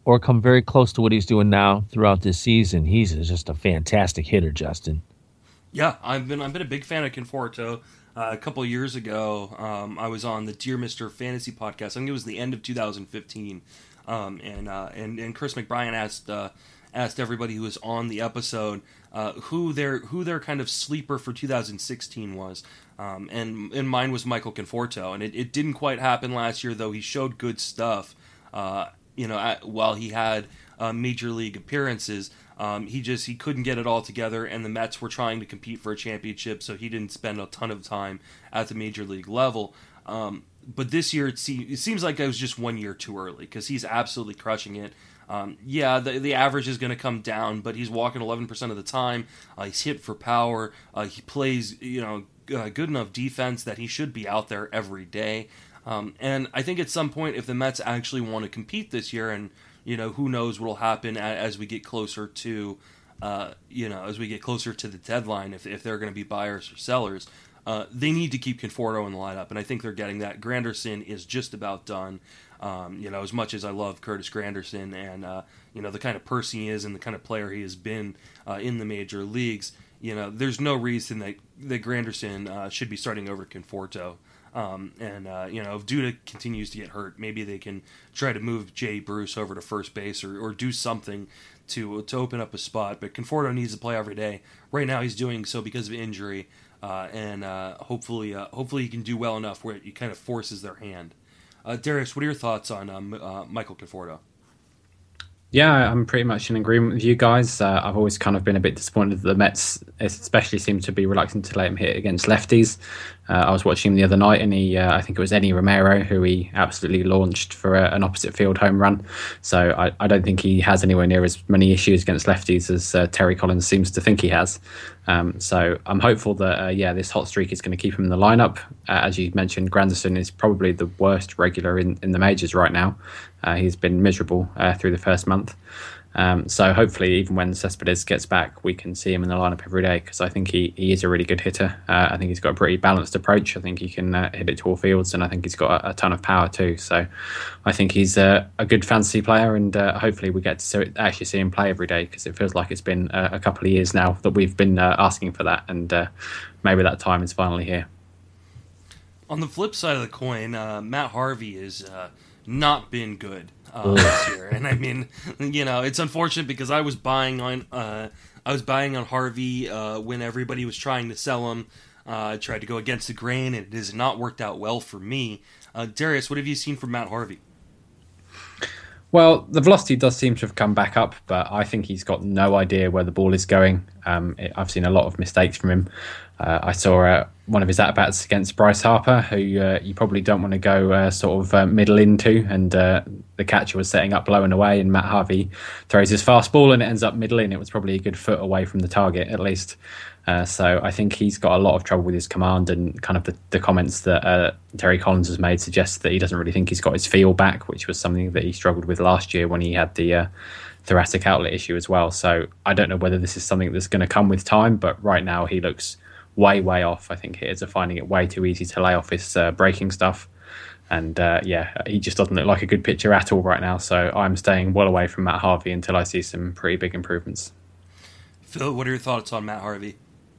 or come very close to what he's doing now throughout this season. He's just a fantastic hitter, Justin. Yeah, I've been I've been a big fan of Conforto. Uh, a couple of years ago, um, I was on the Dear Mister Fantasy podcast. I think it was the end of two thousand fifteen, um, and, uh, and and Chris McBrien asked uh, asked everybody who was on the episode uh, who their who their kind of sleeper for two thousand sixteen was, um, and and mine was Michael Conforto, and it, it didn't quite happen last year, though he showed good stuff. Uh, you know, at, while he had uh, major league appearances. Um, he just he couldn't get it all together, and the Mets were trying to compete for a championship, so he didn't spend a ton of time at the major league level. Um, but this year, it, se- it seems like it was just one year too early, because he's absolutely crushing it. Um, yeah, the, the average is going to come down, but he's walking eleven percent of the time. Uh, he's hit for power. Uh, he plays, you know, uh, good enough defense that he should be out there every day. Um, and I think at some point, if the Mets actually want to compete this year, and you know, who knows what will happen as we get closer to, uh, you know, as we get closer to the deadline, if if they're going to be buyers or sellers, uh, they need to keep Conforto in the lineup, and I think they're getting that. Granderson is just about done. Um, you know, as much as I love Curtis Granderson and uh, you know the kind of person he is and the kind of player he has been uh, in the major leagues, you know, there's no reason that that Granderson uh, should be starting over Conforto. Um, and, uh, you know, if Duda continues to get hurt, maybe they can try to move Jay Bruce over to first base or, or do something to to open up a spot. But Conforto needs to play every day. Right now he's doing so because of injury, uh, and uh, hopefully uh, hopefully he can do well enough where it kind of forces their hand. Uh, Darius, what are your thoughts on um, uh, Michael Conforto? Yeah, I'm pretty much in agreement with you guys. Uh, I've always kind of been a bit disappointed that the Mets especially seem to be reluctant to let him hit against lefties. Uh, I was watching him the other night, and he, uh, I think it was Eddie Romero, who he absolutely launched for a, an opposite field home run. So I, I don't think he has anywhere near as many issues against lefties as uh, Terry Collins seems to think he has. Um, so I'm hopeful that, uh, yeah, this hot streak is going to keep him in the lineup. Uh, as you mentioned, Granderson is probably the worst regular in, in the majors right now. Uh, he's been miserable uh, through the first month. Um, so hopefully, even when Cespedes gets back, we can see him in the lineup every day, because I think he, he is a really good hitter. Uh, I think he's got a pretty balanced approach. I think he can uh, hit it to all fields, and I think he's got a, a ton of power too. So I think he's uh, a good fantasy player, and uh, hopefully we get to see, actually see him play every day, because it feels like it's been uh, a couple of years now that we've been uh, asking for that, and uh, maybe that time is finally here. On the flip side of the coin, uh, Matt Harvey has uh, not been good uh, this year, and I mean, you know, it's unfortunate because I was buying on uh, I was buying on Harvey uh, when everybody was trying to sell him. Uh, I tried to go against the grain, and it has not worked out well for me. Uh, Darius, what have you seen from Matt Harvey? Well, the velocity does seem to have come back up, but I think he's got no idea where the ball is going. Um, it, I've seen a lot of mistakes from him. Uh, I saw uh, one of his at-bats against Bryce Harper, who uh, you probably don't want to go uh, sort of uh, middle into, and uh, the catcher was setting up low and away, and Matt Harvey throws his fastball and it ends up middle in. It was probably a good foot away from the target, at least. Uh, so I think he's got a lot of trouble with his command, and kind of the, the comments that uh, Terry Collins has made suggest that he doesn't really think he's got his feel back, which was something that he struggled with last year when he had the uh, thoracic outlet issue as well. So I don't know whether this is something that's going to come with time, but right now he looks way, way off. I think hitters are finding it way too easy to lay off his uh, breaking stuff. And uh, yeah, he just doesn't look like a good pitcher at all right now. So I'm staying well away from Matt Harvey until I see some pretty big improvements. Phil, what are your thoughts on Matt Harvey?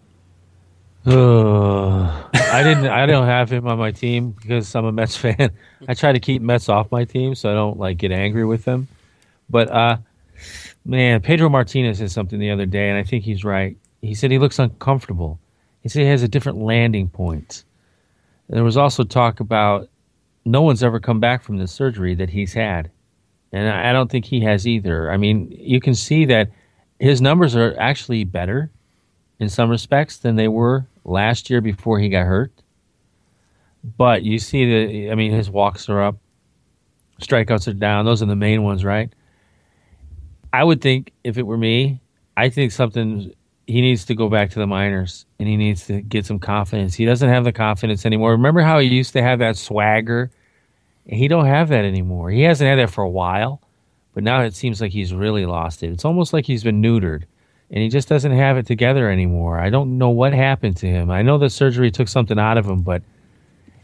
Uh, I didn't. I don't have him on my team because I'm a Mets fan. I try to keep Mets off my team so I don't like get angry with them. But uh, man, Pedro Martinez said something the other day, and I think he's right. He said he looks uncomfortable. He said he has a different landing point. There was also talk about no one's ever come back from the surgery that he's had, and I don't think he has either. I mean, you can see that his numbers are actually better in some respects than they were last year before he got hurt. But you see that, I mean, his walks are up, strikeouts are down. Those are the main ones, right? I would think if it were me, I think something, he needs to go back to the minors and he needs to get some confidence. He doesn't have the confidence anymore. Remember how he used to have that swagger? He don't have that anymore. He hasn't had that for a while, but now it seems like he's really lost it. It's almost like he's been neutered. And he just doesn't have it together anymore. I don't know what happened to him. I know the surgery took something out of him, but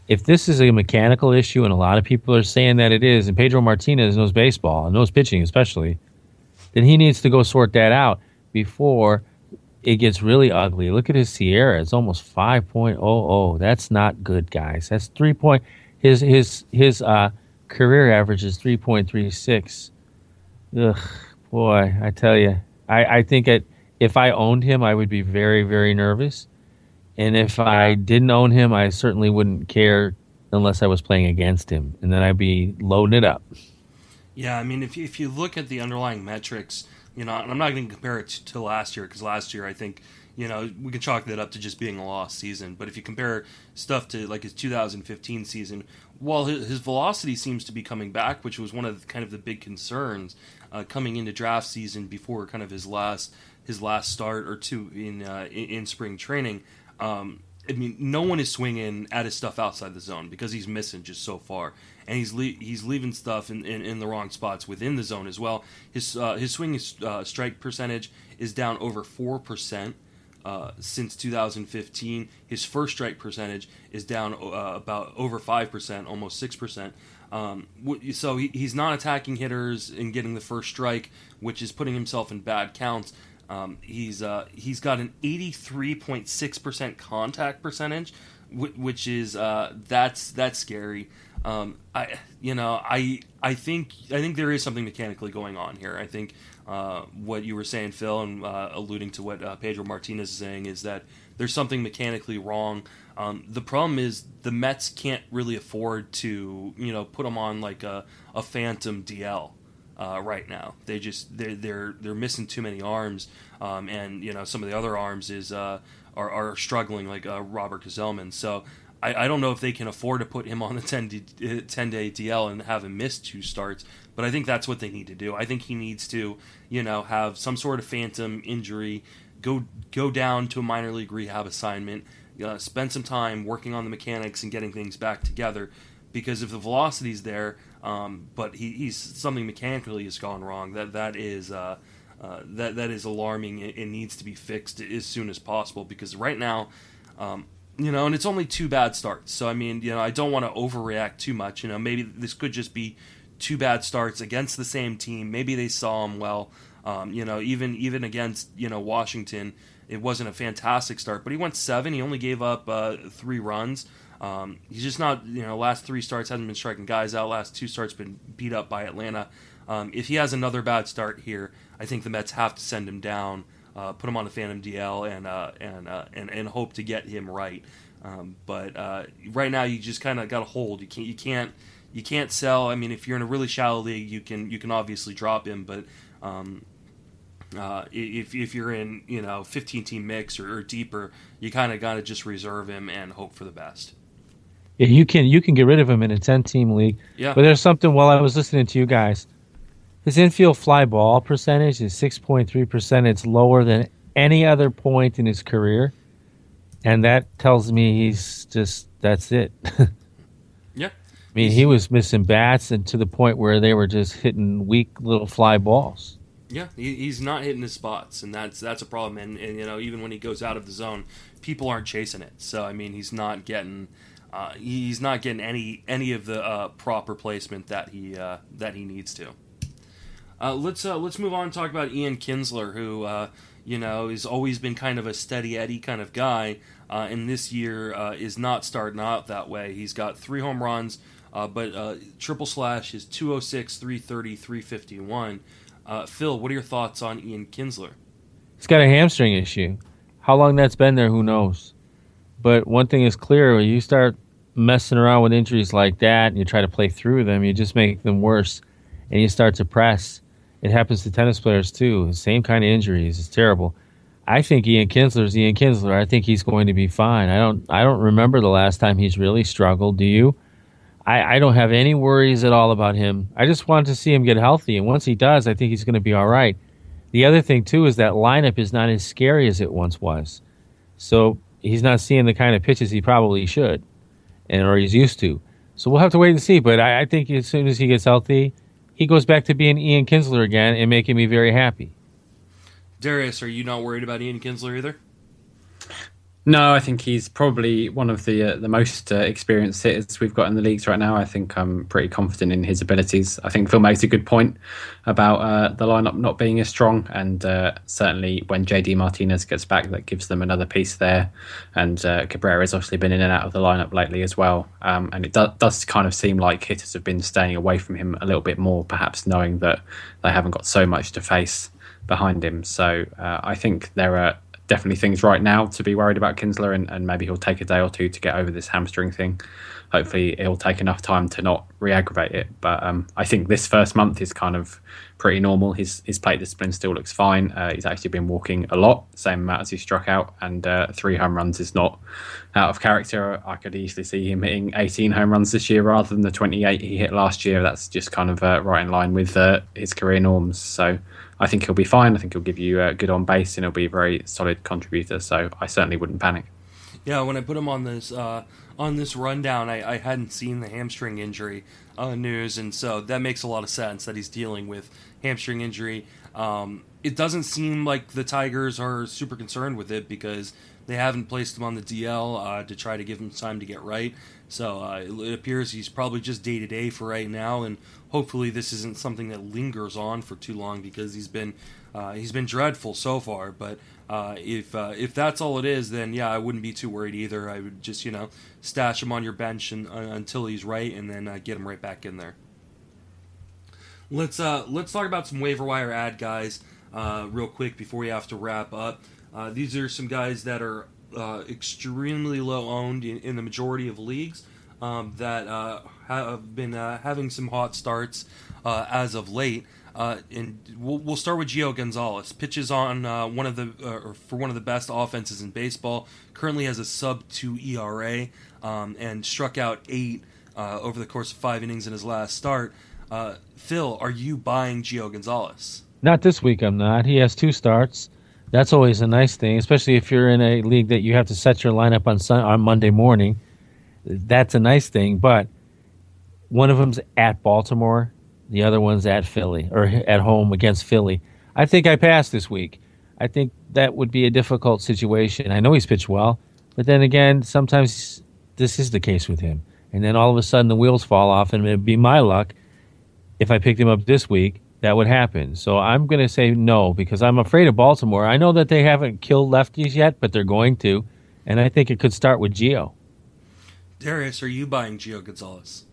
if this is a mechanical issue, and a lot of people are saying that it is, and Pedro Martinez knows baseball and knows pitching especially, then he needs to go sort that out before it gets really ugly. Look at his Sierra; it's almost five point oh oh. That's not good, guys. That's three point. His his his uh, career average is three point three six. Ugh, boy, I tell you, I I think it, if I owned him, I would be very very nervous. And if I didn't own him, I certainly wouldn't care unless I was playing against him, and then I'd be loading it up. Yeah, I mean, if you, if you look at the underlying metrics, you know, and I'm not going to compare it to, to last year, because last year I think, you know, we can chalk that up to just being a lost season. But if you compare stuff to like his two thousand fifteen season, while his, his velocity seems to be coming back, which was one of the, kind of the big concerns uh, coming into draft season before kind of his last his last start or two in uh, in, in spring training. Um, I mean, no one is swinging at his stuff outside the zone because he's missing just so far, and he's le- he's leaving stuff in, in, in the wrong spots within the zone as well. His uh, his swing uh, strike percentage is down over four percent uh, since two thousand fifteen. His first strike percentage is down uh, about over five percent, almost six percent. Um, so he, he's not attacking hitters and getting the first strike, which is putting himself in bad counts. Um, he's uh, he's got an eighty-three point six percent contact percentage, w- which is uh, that's that's scary. Um, I you know I I think I think there is something mechanically going on here. I think uh, what you were saying, Phil, and uh, alluding to what uh, Pedro Martinez is saying, is that there's something mechanically wrong. Um, the problem is the Mets can't really afford to you know put him on like a, a phantom D L. Uh, right now, they just they're they're they're missing too many arms, um, and you know some of the other arms is uh, are are struggling, like uh, Robert Gsellman. So I, I don't know if they can afford to put him on the ten day D L and have him miss two starts. But I think that's what they need to do. I think he needs to you know have some sort of phantom injury, go go down to a minor league rehab assignment, uh, spend some time working on the mechanics and getting things back together. Because if the velocity's there, um, but he, he's something mechanically has gone wrong, that that is uh, uh, that that is alarming. It, it needs to be fixed as soon as possible. Because right now, um, you know, and it's only two bad starts. So I mean, you know, I don't want to overreact too much. You know, maybe this could just be two bad starts against the same team. Maybe they saw him well. Um, you know, even even against you know Washington, it wasn't a fantastic start, but he went seven. He only gave up uh, three runs. Um, he's just not, you know, last three starts hasn't been striking guys out. Last two starts been beat up by Atlanta. Um, if he has another bad start here, I think the Mets have to send him down, uh, put him on the phantom D L, and uh, and, uh, and and hope to get him right. Um, but uh, right now, you just kind of got to hold. You can't you can't you can't sell. I mean, if you're in a really shallow league, you can you can obviously drop him, but um, uh, if if you're in you know fifteen team mix or, or deeper, you kind of got to just reserve him and hope for the best. Yeah, you can you can get rid of him in a ten-team league. Yeah. But there's something, while I was listening to you guys, his infield fly ball percentage is six point three percent. It's lower than any other point in his career. And that tells me he's just, that's it. Yeah. I mean, he was missing bats and to the point where they were just hitting weak little fly balls. Yeah, he, he's not hitting his spots, and that's that's a problem. And, and, you know, even when he goes out of the zone, people aren't chasing it. So, I mean, he's not getting... Uh, he's not getting any any of the uh, proper placement that he uh, that he needs to. Uh, let's uh, let's move on and talk about Ian Kinsler, who uh, you know has always been kind of a steady Eddie kind of guy, uh, and this year uh, is not starting out that way. He's got three home runs, uh, but uh, triple slash is two oh six, three thirty, three fifty-one. Uh, Phil, what are your thoughts on Ian Kinsler? He's got a hamstring issue. How long that's been there, who knows? But one thing is clear: when you start messing around with injuries like that and you try to play through them, you just make them worse, and you start to press. It happens to tennis players too. The same kind of injuries. It's terrible. I think Ian Kinsler is Ian Kinsler. I think he's going to be fine. I don't. I don't remember the last time he's really struggled. Do you? I, I don't have any worries at all about him. I just want to see him get healthy, and once he does, I think he's going to be all right. The other thing too is that lineup is not as scary as it once was. So he's not seeing the kind of pitches he probably should. And or he's used to. So we'll have to wait and see. But I, I think as soon as he gets healthy, he goes back to being Ian Kinsler again and making me very happy. Darius, are you not worried about Ian Kinsler either? No, I think he's probably one of the uh, the most uh, experienced hitters we've got in the leagues right now. I think I'm pretty confident in his abilities. I think Phil makes a good point about uh, the lineup not being as strong, and uh, certainly when J D Martinez gets back, that gives them another piece there. And uh, Cabrera has obviously been in and out of the lineup lately as well, um, and it do- does kind of seem like hitters have been staying away from him a little bit more, perhaps knowing that they haven't got so much to face behind him. So uh, I think there are definitely things right now to be worried about Kinsler, and, and maybe he'll take a day or two to get over this hamstring thing. Hopefully it'll take enough time to not re-aggravate it. But um, I think this first month is kind of pretty normal. His his plate discipline still looks fine. Uh, he's actually been walking a lot, same amount as he struck out, and uh, three home runs is not out of character. I could easily see him hitting eighteen home runs this year rather than the twenty-eight he hit last year. That's just kind of uh, right in line with uh, his career norms. So I think he'll be fine. I think he'll give you uh, good on base, and he'll be a very solid contributor. So I certainly wouldn't panic. Yeah, when I put him on this uh, on this rundown, I, I hadn't seen the hamstring injury uh, news, and so that makes a lot of sense that he's dealing with hamstring injury. Um, it doesn't seem like the Tigers are super concerned with it because they haven't placed him on the D L uh, to try to give him time to get right. So uh, it appears he's probably just day-to-day for right now, and hopefully this isn't something that lingers on for too long because he's been uh, he's been dreadful so far. But uh, if uh, if that's all it is, then yeah, I wouldn't be too worried either. I would just, you know, stash him on your bench and, uh, until he's right, and then uh, get him right back in there. Let's uh, let's talk about some waiver wire ad guys uh, real quick before we have to wrap up. Uh, these are some guys that are uh, extremely low owned in, in the majority of leagues um, that uh, have been uh, having some hot starts uh, as of late. Uh, and we'll, we'll start with Gio Gonzalez. Pitches on uh, one of the uh, or for one of the best offenses in baseball. Currently has a sub two E R A um, and struck out eight uh, over the course of five innings in his last start. Uh, Phil, are you buying Gio Gonzalez? Not this week, I'm not. He has two starts. That's always a nice thing, especially if you're in a league that you have to set your lineup on sun- on Monday morning. That's a nice thing, but one of them's at Baltimore, the other one's at Philly, or at home against Philly. I think I pass this week. I think that would be a difficult situation. I know he's pitched well, but then again, sometimes this is the case with him. And then all of a sudden the wheels fall off, and it'd be my luck if I picked him up this week, that would happen. So I'm going to say no because I'm afraid of Baltimore. I know that they haven't killed lefties yet, but they're going to, and I think it could start with Gio. Darius, are you buying Gio Gonzalez?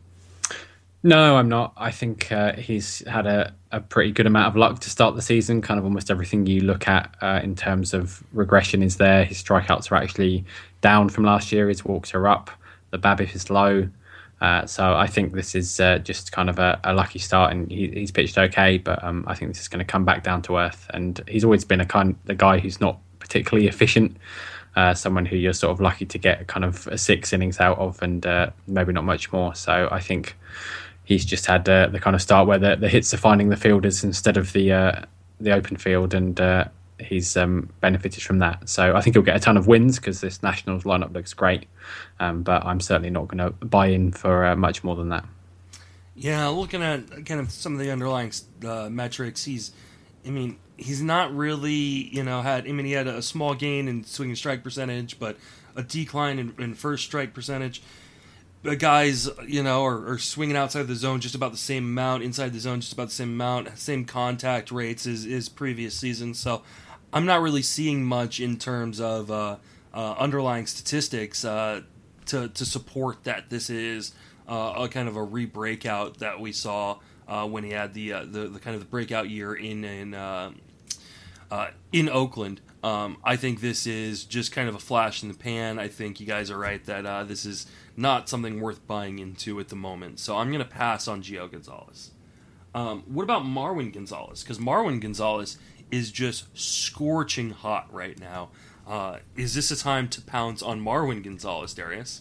No, I'm not. I think uh, he's had a, a pretty good amount of luck to start the season. Kind of almost everything you look at uh, in terms of regression is there. His strikeouts are actually down from last year. His walks are up. The BABIP is low. Uh, so I think this is uh, just kind of a, a lucky start, and he, he's pitched okay, but um, I think this is going to come back down to earth. And he's always been a kind the guy who's not particularly efficient, uh, someone who you're sort of lucky to get kind of a six innings out of, and uh, maybe not much more. So I think he's just had uh, the kind of start where the, the hits are finding the fielders instead of the uh, the open field, and uh, he's um, benefited from that. So I think he'll get a ton of wins because this Nationals lineup looks great. Um, but I'm certainly not going to buy in for uh, much more than that. Yeah, looking at kind of some of the underlying uh, metrics, he's, I mean, he's not really, you know, had, I mean, he had a small gain in swing and strike percentage, but a decline in, in first strike percentage. But guys, you know, are, are swinging outside the zone just about the same amount, inside the zone just about the same amount, same contact rates as, as previous seasons. So I'm not really seeing much in terms of uh, uh, underlying statistics uh, to to support that this is uh, a kind of a re-breakout that we saw uh, when he had the, uh, the the kind of the breakout year in in uh, uh, in Oakland. Um, I think this is just kind of a flash in the pan. I think you guys are right that uh, this is not something worth buying into at the moment. So I'm going to pass on Gio Gonzalez. Um, what about Marwin Gonzalez? Because Marwin Gonzalez is just scorching hot right now. Uh, is this a time to pounce on Marwin Gonzalez, Darius?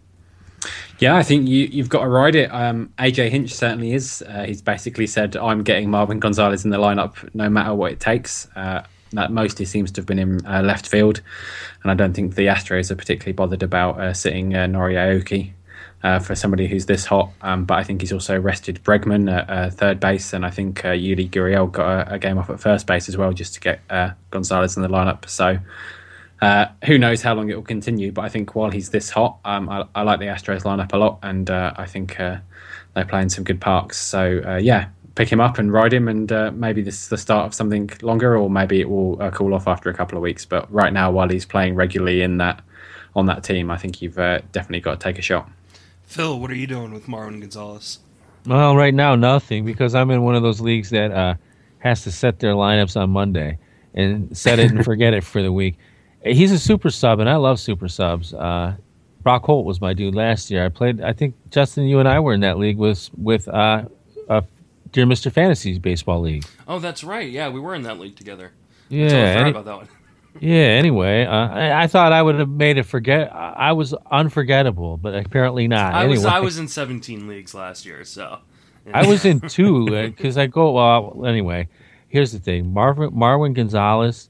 Yeah, I think you, you've got to ride it. Um, A J Hinch certainly is. Uh, he's basically said, I'm getting Marwin Gonzalez in the lineup no matter what it takes. Uh, that mostly seems to have been in uh, left field. And I don't think the Astros are particularly bothered about uh, sitting uh, Nori Aoki uh, for somebody who's this hot. Um, but I think he's also rested Bregman at uh, third base. And I think uh, Yuli Gurriel got a, a game off at first base as well just to get uh, Gonzalez in the lineup. So Uh, who knows how long it will continue? But I think while he's this hot, um, I, I like the Astros lineup a lot, and uh, I think uh, they're playing some good parks. So uh, yeah, pick him up and ride him, and uh, maybe this is the start of something longer, or maybe it will uh, cool off after a couple of weeks. But right now, while he's playing regularly in that on that team, I think you've uh, definitely got to take a shot. Phil, what are you doing with Marwin Gonzalez? Well, right now, nothing, because I'm in one of those leagues that uh, has to set their lineups on Monday and set it and forget it for the week. He's a super sub, and I love super subs. Uh, Brock Holt was my dude last year. I played. I think Justin, you and I were in that league with with uh, uh, Dear Mister Fantasy's baseball league. Oh, that's right. Yeah, we were in that league together. Yeah, I totally forgot any, about that one. yeah. Anyway, uh, I, I thought I would have made it forget. I was unforgettable, but apparently not. I anyway. was I was in seventeen leagues last year, so yeah. I was in two because I go. Well, anyway, here's the thing: Marvin Marwin Gonzalez.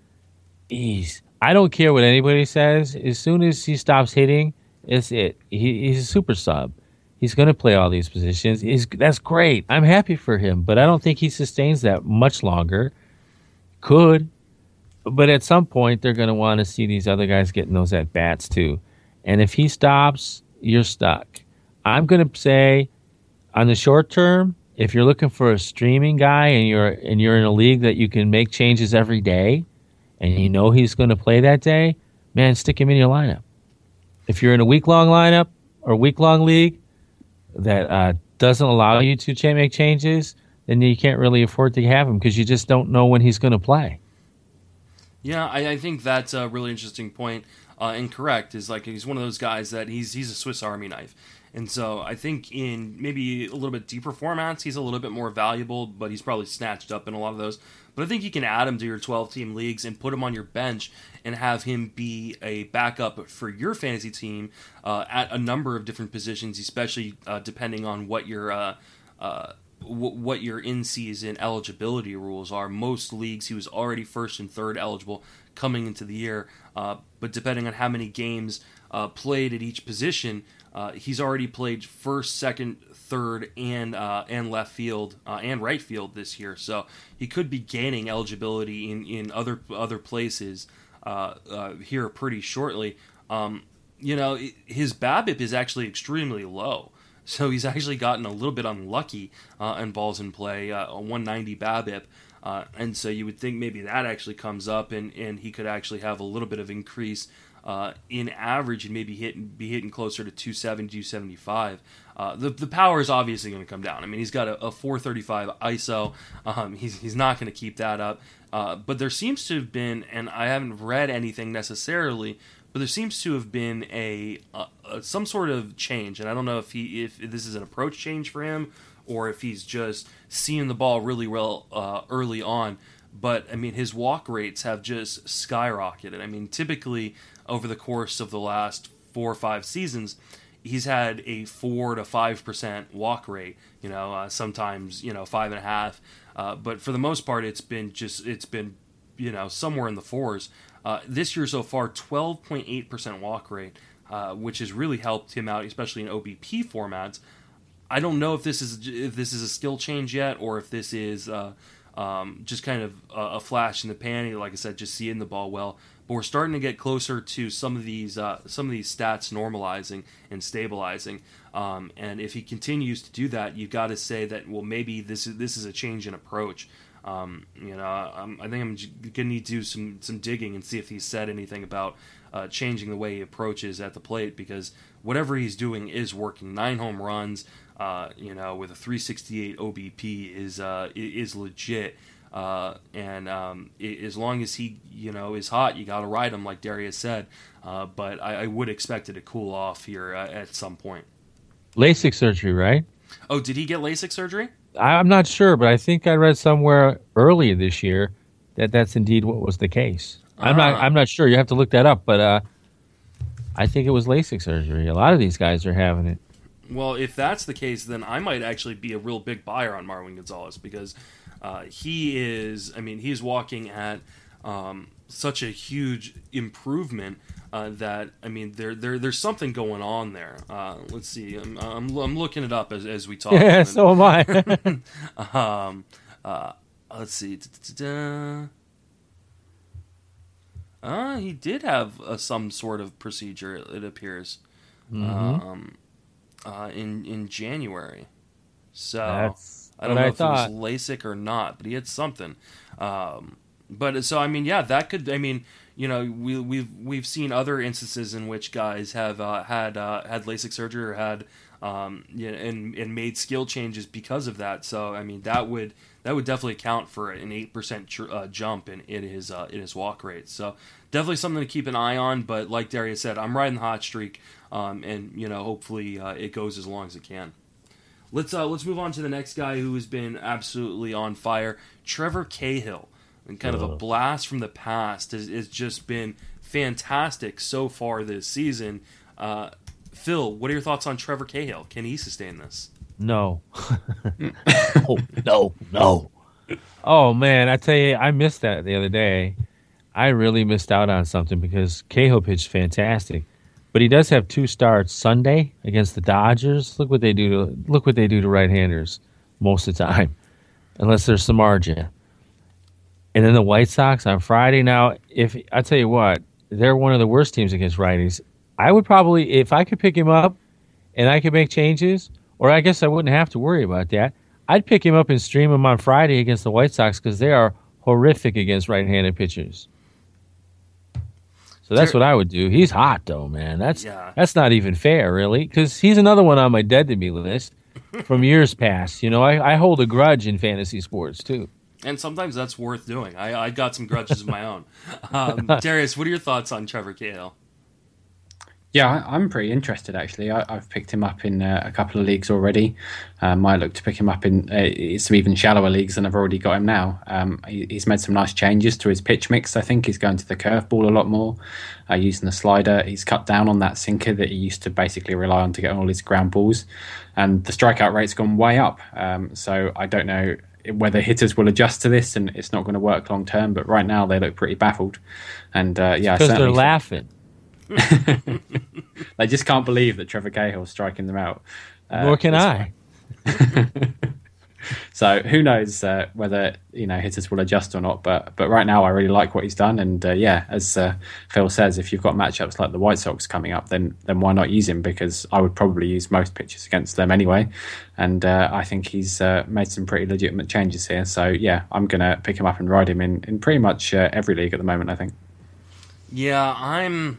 He's. I don't care what anybody says. As soon as he stops hitting, it's it. He, he's a super sub. He's going to play all these positions. He's, that's great. I'm happy for him, but I don't think he sustains that much longer. Could, but at some point they're going to want to see these other guys getting those at bats too. And if he stops, you're stuck. I'm going to say, on the short term, if you're looking for a streaming guy and you're and you're in a league that you can make changes every day, and you know he's going to play that day, man, stick him in your lineup. If you're in a week-long lineup or week-long league that uh, doesn't allow you to cha- make changes, then you can't really afford to have him because you just don't know when he's going to play. Yeah, I, I think that's a really interesting point. Uh, and correct is like he's one of those guys that he's he's a Swiss Army knife. And so I think in maybe a little bit deeper formats, he's a little bit more valuable, but he's probably snatched up in a lot of those. But I think you can add him to your twelve-team leagues and put him on your bench and have him be a backup for your fantasy team uh, at a number of different positions, especially uh, depending on what your uh, uh, w- what your in-season eligibility rules are. Most leagues, he was already first and third eligible coming into the year, uh, but depending on how many games uh, played at each position, Uh, he's already played first, second, third, and uh, and left field uh, and right field this year, so he could be gaining eligibility in, in other other places uh, uh, here pretty shortly. Um, you know, his BABIP is actually extremely low, so he's actually gotten a little bit unlucky uh, in balls in play, uh, a one ninety BABIP, uh, and so you would think maybe that actually comes up, and, and he could actually have a little bit of increase. Uh, in average, and maybe hitting, be hitting closer to two seventy, two seventy-five. Uh, the the power is obviously going to come down. I mean, he's got a, a four thirty-five I S O. Um, he's he's not going to keep that up. Uh, but there seems to have been, and I haven't read anything necessarily, but there seems to have been a, a, a some sort of change. And I don't know if he if this is an approach change for him or if he's just seeing the ball really well uh, early on. But I mean, his walk rates have just skyrocketed. I mean, typically over the course of the last four or five seasons, he's had a four to five percent walk rate. You know, uh, sometimes you know five and a half. Uh, but for the most part, it's been just it's been you know somewhere in the fours. Uh, this year so far, twelve point eight percent walk rate, uh, which has really helped him out, especially in O B P formats. I don't know if this is if this is a skill change yet, or if this is uh, um, just kind of a, a flash in the pan. Like I said, just seeing the ball well. But we're starting to get closer to some of these uh, some of these stats normalizing and stabilizing. Um, and if he continues to do that, you've got to say that well, maybe this is this is a change in approach. Um, you know, I'm, I think I'm gonna need to do some some digging and see if he's said anything about uh, changing the way he approaches at the plate, because whatever he's doing is working. Nine home runs, uh, you know, with a three sixty-eight O B P is uh, is legit. Uh, and um, it, as long as he, you know, is hot, you got to ride him, like Darius said. Uh, but I, I would expect it to cool off here uh, at some point. LASIK surgery, right? Oh, did he get LASIK surgery? I'm not sure, but I think I read somewhere earlier this year that that's indeed what was the case. I'm Ah. not. I'm not sure. You have to look that up, but uh, I think it was LASIK surgery. A lot of these guys are having it. Well, if that's the case, then I might actually be a real big buyer on Marwin Gonzalez, because uh, he is, I mean, he's walking at um, such a huge improvement uh, that, I mean, there, there, there's something going on there. Uh, let's see, I'm, I'm, I'm looking it up as, as we talk. Yeah, so am I. um, uh, let's see. Da-da-da-da. Uh, he did have uh, some sort of procedure, it appears, Mm-hmm. um, uh, in in January. So That's I don't what know I if thought. it was LASIK or not, but he had something. Um, but so I mean, yeah, that could. I mean, you know, we we've we've seen other instances in which guys have uh, had uh, had LASIK surgery or had um, you know, and and made skill changes because of that. So I mean, that would that would definitely account for an eight percent tr- uh, jump in, in his uh, in his walk rate. So definitely something to keep an eye on. But like Darius said, I'm riding the hot streak, um, and you know, hopefully uh, it goes as long as it can. Let's uh, let's move on to the next guy who has been absolutely on fire, Trevor Cahill, and kind of a blast from the past. has, has just been fantastic so far this season. Uh, Phil, what are your thoughts on Trevor Cahill? Can he sustain this? No. oh, no, no. Oh, man, I tell you, I missed that the other day. I really missed out on something because Cahill pitched fantastic. But he does have two starts Sunday against the Dodgers. Look what they do to look what they do to right-handers most of the time, unless there's some margin. And then the White Sox on Friday. Now, if I tell you what, they're one of the worst teams against righties. I would probably, if I could pick him up and I could make changes, or I guess I wouldn't have to worry about that, I'd pick him up and stream him on Friday against the White Sox because they are horrific against right-handed pitchers. So that's what I would do. He's hot, though, man. That's Yeah. that's not even fair, really, because he's another one on my dead to me list from years past. You know, I, I hold a grudge in fantasy sports, too. And sometimes that's worth doing. I, I got some grudges of my own. Um, Darius, what are your thoughts on Trevor Cahill? Yeah, I- I'm pretty interested actually. I, I've picked him up in uh, a couple of leagues already. Um, might look to pick him up in uh, some even shallower leagues than I've already got him now. Um, he, he's made some nice changes to his pitch mix. I think he's going to the curveball a lot more, uh, using the slider. He's cut down on that sinker that he used to basically rely on to get all his ground balls, and the strikeout rate's gone way up. Um, so I don't know whether hitters will adjust to this, and it's not going to work long term. But right now they look pretty baffled, and uh, yeah, Because they're certainly- laughing. They just can't believe that Trevor Cahill's striking them out. Uh, Nor can this I. So who knows uh, whether you know hitters will adjust or not? But but right now I really like what he's done, and uh, yeah, as uh, Phil says, if you've got matchups like the White Sox coming up, then then why not use him? Because I would probably use most pitchers against them anyway, and uh, I think he's uh, made some pretty legitimate changes here. So yeah, I'm gonna pick him up and ride him in in pretty much uh, every league at the moment, I think. Yeah, I'm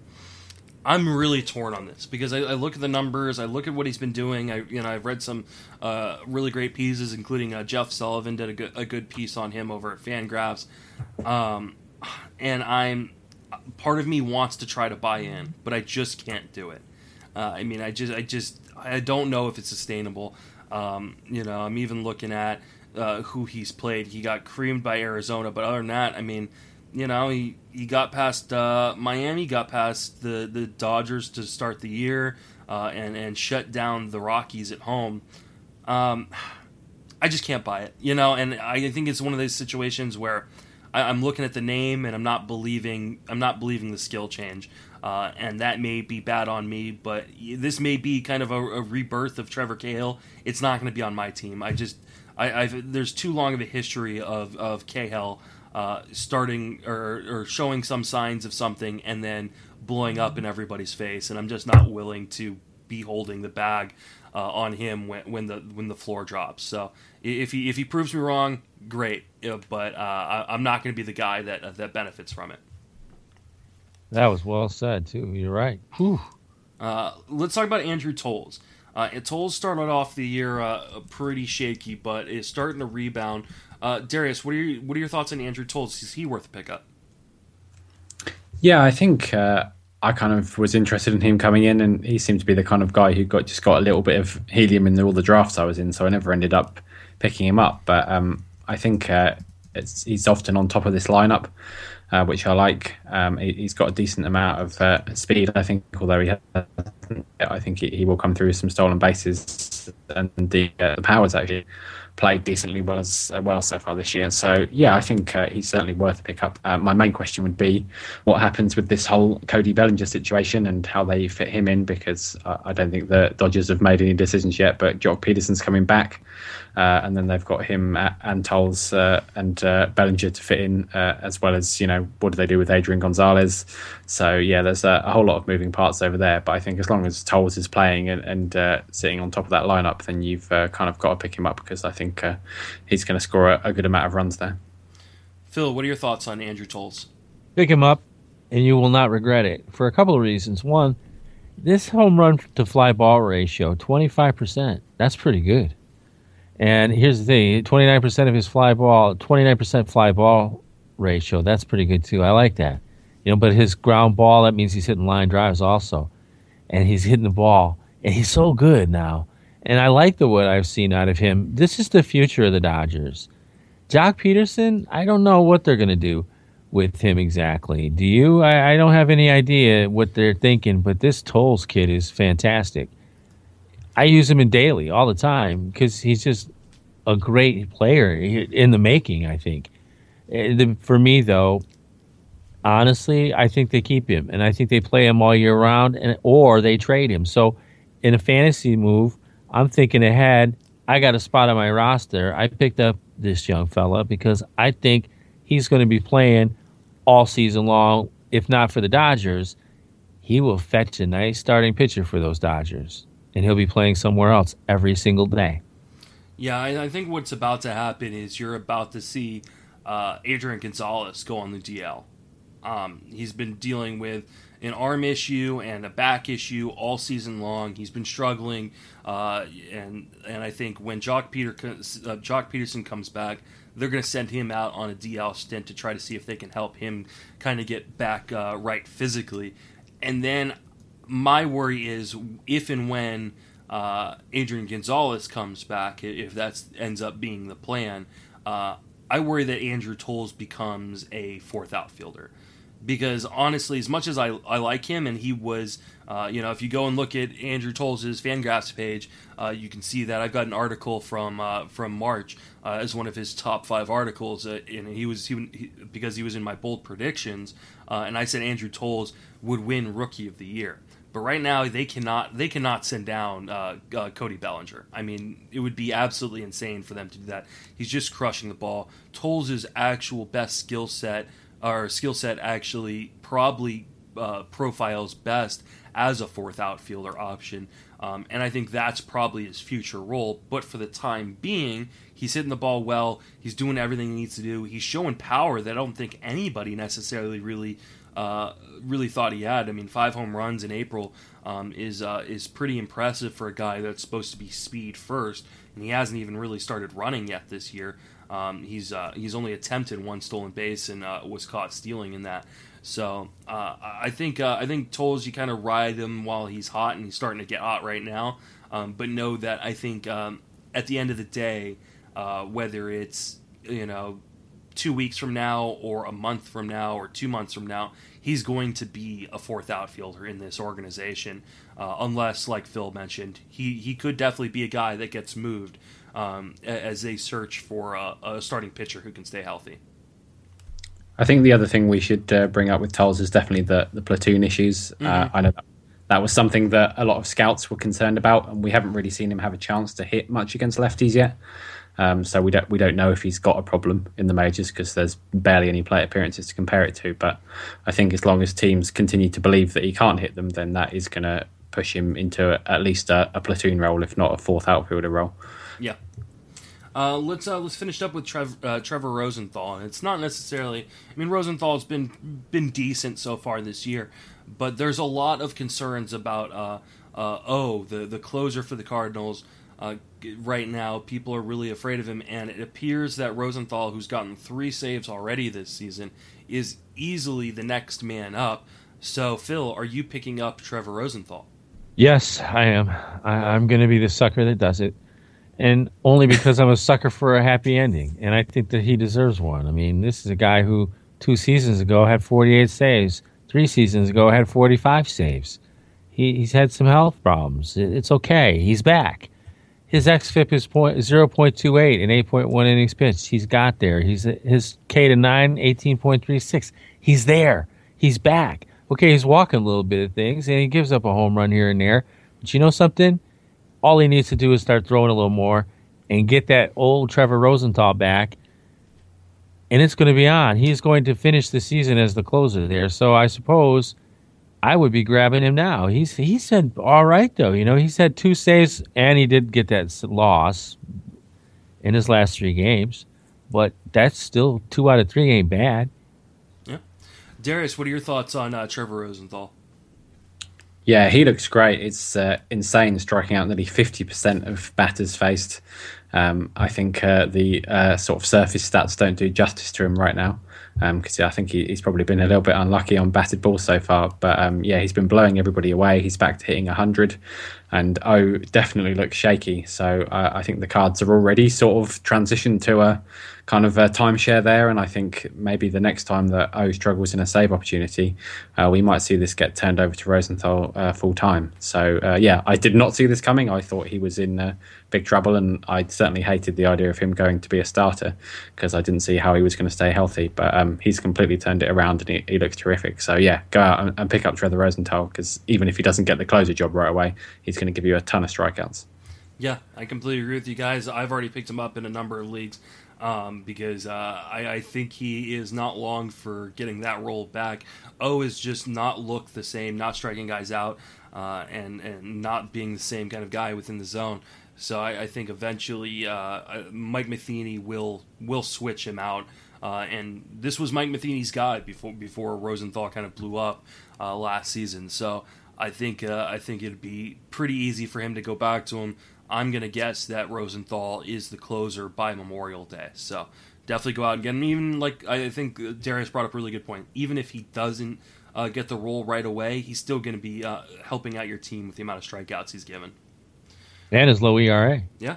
I'm really torn on this because I, I look at the numbers, I look at what he's been doing. I you know I've read some uh, really great pieces, including uh, Jeff Sullivan did a good, a good piece on him over at Fangraphs, um, and I'm part of me wants to try to buy in, but I just can't do it. Uh, I mean, I just I just I don't know if it's sustainable. Um, you know, I'm even looking at uh, who he's played. He got creamed by Arizona, but other than that, I mean. You know, he, he got past uh, Miami, got past the, the Dodgers to start the year, uh, and, and shut down the Rockies at home. Um, I just can't buy it, you know, and I think it's one of those situations where I, I'm looking at the name and I'm not believing I'm not believing the skill change, uh, and that may be bad on me, but this may be kind of a, a rebirth of Trevor Cahill. It's not going to be on my team. I just I, I've there's too long of a history of of Cahill. Uh, starting or, or showing some signs of something and then blowing up in everybody's face, and I'm just not willing to be holding the bag uh, on him when, when the when the floor drops. So if he if he proves me wrong, great, uh, but uh, I, I'm not going to be the guy that uh, that benefits from it. That was well said, too. You're right. Whew. Uh, let's talk about Andrew Toles. Uh, Toles started off the year uh, pretty shaky, but is starting to rebound. Uh, Darius, what are your what are your thoughts on Andrew Toles? Is he worth a pickup? Yeah, I think uh, I kind of was interested in him coming in, and he seemed to be the kind of guy who got just got a little bit of helium in all the drafts I was in, so I never ended up picking him up. But um, I think uh, it's, he's often on top of this lineup, uh, which I like. Um, he, he's got a decent amount of uh, speed, I think, although he has, I think he, he will come through with some stolen bases and the, uh, the powers actually. played decently well as uh, well so far this year. So yeah, I think uh, he's certainly worth a pickup. Uh, my main question would be what happens with this whole Cody Bellinger situation and how they fit him in, because uh, I don't think the Dodgers have made any decisions yet. But Jock Peterson's coming back, uh, and then they've got him uh, and Toles uh, and uh, Bellinger to fit in, uh, as well as, you know, what do they do with Adrian Gonzalez? So yeah, there's a, a whole lot of moving parts over there. But I think as long as Toles is playing and, and uh, sitting on top of that lineup, then you've uh, kind of got to pick him up, because I think uh, he's going to score a, a good amount of runs there. Phil, what are your thoughts on Andrew Toles? Pick him up, and you will not regret it for a couple of reasons. One, this home run to fly ball ratio, twenty-five percent. That's pretty good. And here's the thing, twenty-nine percent of his fly ball, twenty-nine percent fly ball ratio. That's pretty good too. I like that. You know, but his ground ball, that means he's hitting line drives also. And he's hitting the ball. And he's so good now. And I like the what I've seen out of him. This is the future of the Dodgers. Jock Peterson, I don't know what they're going to do with him exactly. Do you? I, I don't have any idea what they're thinking, but this Toles kid is fantastic. I use him in daily all the time because he's just a great player in the making, I think. For me, though, honestly, I think they keep him, and I think they play him all year round, and or they trade him. So in a fantasy move, I'm thinking ahead. I got a spot on my roster. I picked up this young fella because I think he's going to be playing all season long. If not for the Dodgers, he will fetch a nice starting pitcher for those Dodgers, and he'll be playing somewhere else every single day. Yeah, I think what's about to happen is you're about to see uh, Adrian Gonzalez go on the D L. Um, he's been dealing with an arm issue and a back issue all season long. He's been struggling, uh, and and I think when Jock Peter uh, Jock Peterson comes back, they're going to send him out on a D L stint to try to see if they can help him kind of get back uh, right physically. And then my worry is if and when uh, Adrian Gonzalez comes back, if that ends up being the plan, uh, I worry that Andrew Toles becomes a fourth outfielder. Because honestly, as much as I, I like him, and he was, uh, you know, if you go and look at Andrew Toles' Fangraphs page, uh, you can see that I've got an article from uh, from March uh, as one of his top five articles, uh, and he was he, he, because he was in my bold predictions, uh, and I said Andrew Toles would win Rookie of the Year. But right now, they cannot they cannot send down uh, uh, Cody Bellinger. I mean, it would be absolutely insane for them to do that. He's just crushing the ball. Toles' actual best skill set. Our skill set actually probably uh, profiles best as a fourth outfielder option, um, and I think that's probably his future role. But for the time being, he's hitting the ball well. He's doing everything he needs to do. He's showing power that I don't think anybody necessarily really, uh, really thought he had. I mean, five home runs in April um, is uh, is pretty impressive for a guy that's supposed to be speed first, and he hasn't even really started running yet this year. Um, he's uh, he's only attempted one stolen base and uh, was caught stealing in that. So uh, I think uh, I think Toles, you kind of ride him while he's hot, and he's starting to get hot right now. Um, but know that I think um, at the end of the day, uh, whether it's you know two weeks from now or a month from now or two months from now, he's going to be a fourth outfielder in this organization. Uh, unless, like Phil mentioned, he he could definitely be a guy that gets moved. Um, as they search for a, a starting pitcher who can stay healthy. I think the other thing we should uh, bring up with Toles is definitely the, the platoon issues. Mm-hmm. Uh, I know that, that was something that a lot of scouts were concerned about, and we haven't really seen him have a chance to hit much against lefties yet. Um, so we don't we don't know if he's got a problem in the majors because there's barely any plate appearances to compare it to. But I think as long as teams continue to believe that he can't hit them, then that is going to push him into a, at least a, a platoon role, if not a fourth outfielder role. Yeah. Uh, let's uh, let's finish up with Trev, uh, Trevor Rosenthal. And it's not necessarily. I mean, Rosenthal's been been decent so far this year, but there's a lot of concerns about. Uh, uh, oh, the the closer for the Cardinals. Uh, right now, people are really afraid of him, and it appears that Rosenthal, who's gotten three saves already this season, is easily the next man up. So, Phil, are you picking up Trevor Rosenthal? Yes, I am. I, I'm going to be the sucker that does it. And only because I'm a sucker for a happy ending. And I think that he deserves one. I mean, this is a guy who two seasons ago had forty-eight saves. Three seasons ago had forty-five saves. He, he's had some health problems. It, it's okay. He's back. His xFIP is point zero point two eight and eight point one innings pitched. He's got there. He's his K to nine, eighteen point three six. He's there. He's back. Okay, he's walking a little bit of things, and he gives up a home run here and there. But you know something? All he needs to do is start throwing a little more and get that old Trevor Rosenthal back, and it's going to be on. He's going to finish the season as the closer there. So I suppose I would be grabbing him now. He's he's said all right, though. You know, he's had two saves, and he did get that loss in his last three games. But that's still two out of three ain't bad. Yeah. Darius, what are your thoughts on uh, Trevor Rosenthal? Yeah, he looks great. It's uh, insane striking out nearly fifty percent of batters faced. Um, I think uh, the uh, sort of surface stats don't do justice to him right now, because um, I think he, he's probably been a little bit unlucky on batted balls so far. But um, yeah, he's been blowing everybody away. He's back to hitting one hundred, and O definitely looks shaky. So uh, I think the Cards are already sort of transitioned to a kind of a timeshare there, and I think maybe the next time that O struggles in a save opportunity, uh, we might see this get turned over to Rosenthal uh, full time. So uh, yeah, I did not see this coming. I thought he was in uh, big trouble, and I certainly hated the idea of him going to be a starter because I didn't see how he was going to stay healthy. But um, he's completely turned it around, and he, he looks terrific. So yeah, go out and, and pick up Trevor Rosenthal, because even if he doesn't get the closer job right away, he's going to give you a ton of strikeouts. Yeah, I completely agree with you guys. I've already picked him up in a number of leagues. Um, because uh, I, I think he is not long for getting that role back. O is just not look the same, not striking guys out, uh, and and not being the same kind of guy within the zone. So I, I think eventually uh, Mike Matheny will will switch him out. Uh, and this was Mike Matheny's guy before before Rosenthal kind of blew up uh, last season. So I think uh, I think it'd be pretty easy for him to go back to him. I'm going to guess that Rosenthal is the closer by Memorial Day. So definitely go out and get him. Even like I think Darius brought up a really good point. Even if he doesn't uh, get the role right away, he's still going to be uh, helping out your team with the amount of strikeouts he's given. And his low E R A. Yeah.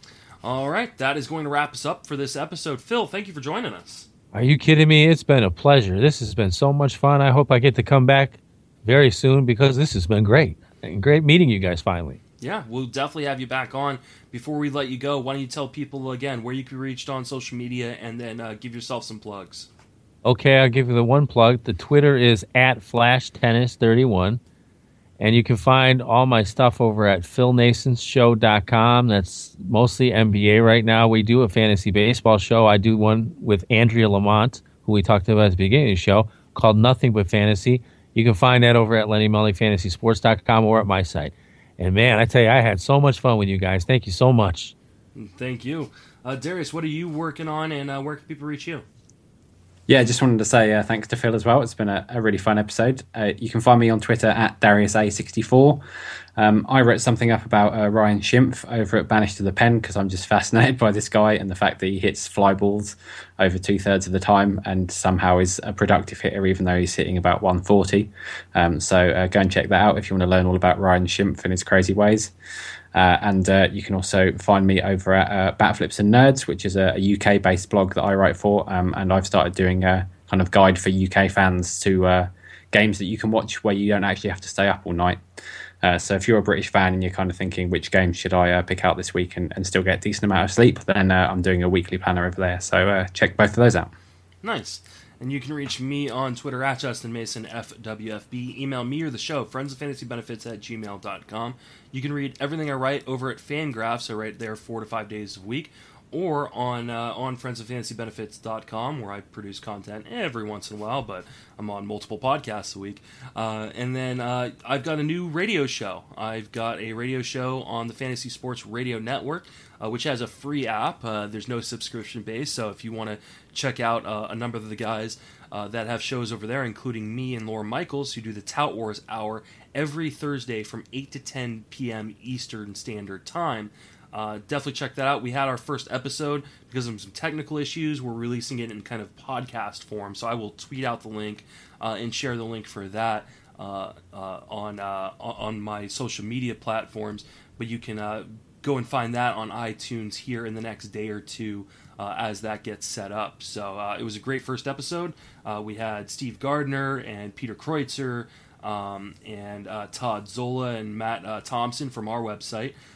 All right. That is going to wrap us up for this episode. Phil, thank you for joining us. Are you kidding me? It's been a pleasure. This has been so much fun. I hope I get to come back very soon, because this has been great. And great meeting you guys finally. Yeah, we'll definitely have you back on. Before we let you go, why don't you tell people again where you can be reached on social media, and then uh, give yourself some plugs. Okay, I'll give you the one plug. The Twitter is at Flash Tennis thirty-one, and you can find all my stuff over at phil nasons show dot com. That's mostly N B A right now. We do a fantasy baseball show. I do one with Andrea Lamont, who we talked about at the beginning of the show, called Nothing But Fantasy. You can find that over at lenny melly fantasy sports dot com or at my site. And, man, I tell you, I had so much fun with you guys. Thank you so much. Thank you. Uh, Darius, what are you working on, and uh, where can people reach you? Yeah, I just wanted to say uh, thanks to Phil as well. It's been a, a really fun episode. Uh, you can find me on Twitter at Darius A sixty-four. Um, I wrote something up about uh, Ryan Schimpf over at Banished to the Pen, because I'm just fascinated by this guy and the fact that he hits fly balls over two-thirds of the time and somehow is a productive hitter, even though he's hitting about one forty. Um, so uh, go and check that out if you want to learn all about Ryan Schimpf and his crazy ways. Uh, and uh, you can also find me over at uh, Batflips and Nerds, which is a, a U K-based blog that I write for. Um, and I've started doing a kind of guide for U K fans to uh, games that you can watch where you don't actually have to stay up all night. Uh, so if you're a British fan and you're kind of thinking, which game should I uh, pick out this week and, and still get a decent amount of sleep, then uh, I'm doing a weekly planner over there. So uh, check both of those out. Nice. And you can reach me on Twitter at Justin Mason F W F B. Email me or the show, friends of fantasy benefits at gmail dot com. You can read everything I write over at Fangraphs. I write there four to five days a week. Or on uh, on friends of fantasy benefits dot com, where I produce content every once in a while, but I'm on multiple podcasts a week. Uh, and then uh, I've got a new radio show. I've got a radio show on the Fantasy Sports Radio Network, uh, which has a free app. Uh, there's no subscription base, so if you want to check out uh, a number of the guys uh, that have shows over there, including me and Laura Michaels, who do the Tout Wars Hour every Thursday from eight to ten p.m. Eastern Standard Time. Uh, definitely check that out. We had our first episode because of some technical issues. We're releasing it in kind of podcast form, so I will tweet out the link uh, and share the link for that uh, uh, on uh, on my social media platforms. But you can uh, go and find that on iTunes here in the next day or two uh, as that gets set up. So uh, it was a great first episode. Uh, we had Steve Gardner and Peter Kreutzer um, and uh, Todd Zola and Matt uh, Thompson from our website.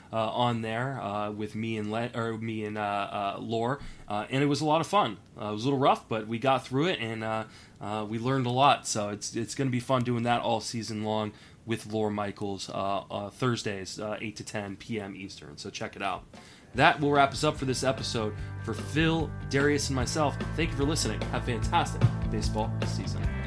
uh, on there uh, with me and Le- or me and uh, uh, Lore, uh, and it was a lot of fun. Uh, it was a little rough, but we got through it, and uh, uh, we learned a lot. So it's it's going to be fun doing that all season long with Lore Michaels, uh, uh, Thursdays, uh, eight to ten p.m. Eastern. So check it out. That will wrap us up for this episode. For Phil, Darius, and myself, thank you for listening. Have a fantastic baseball season.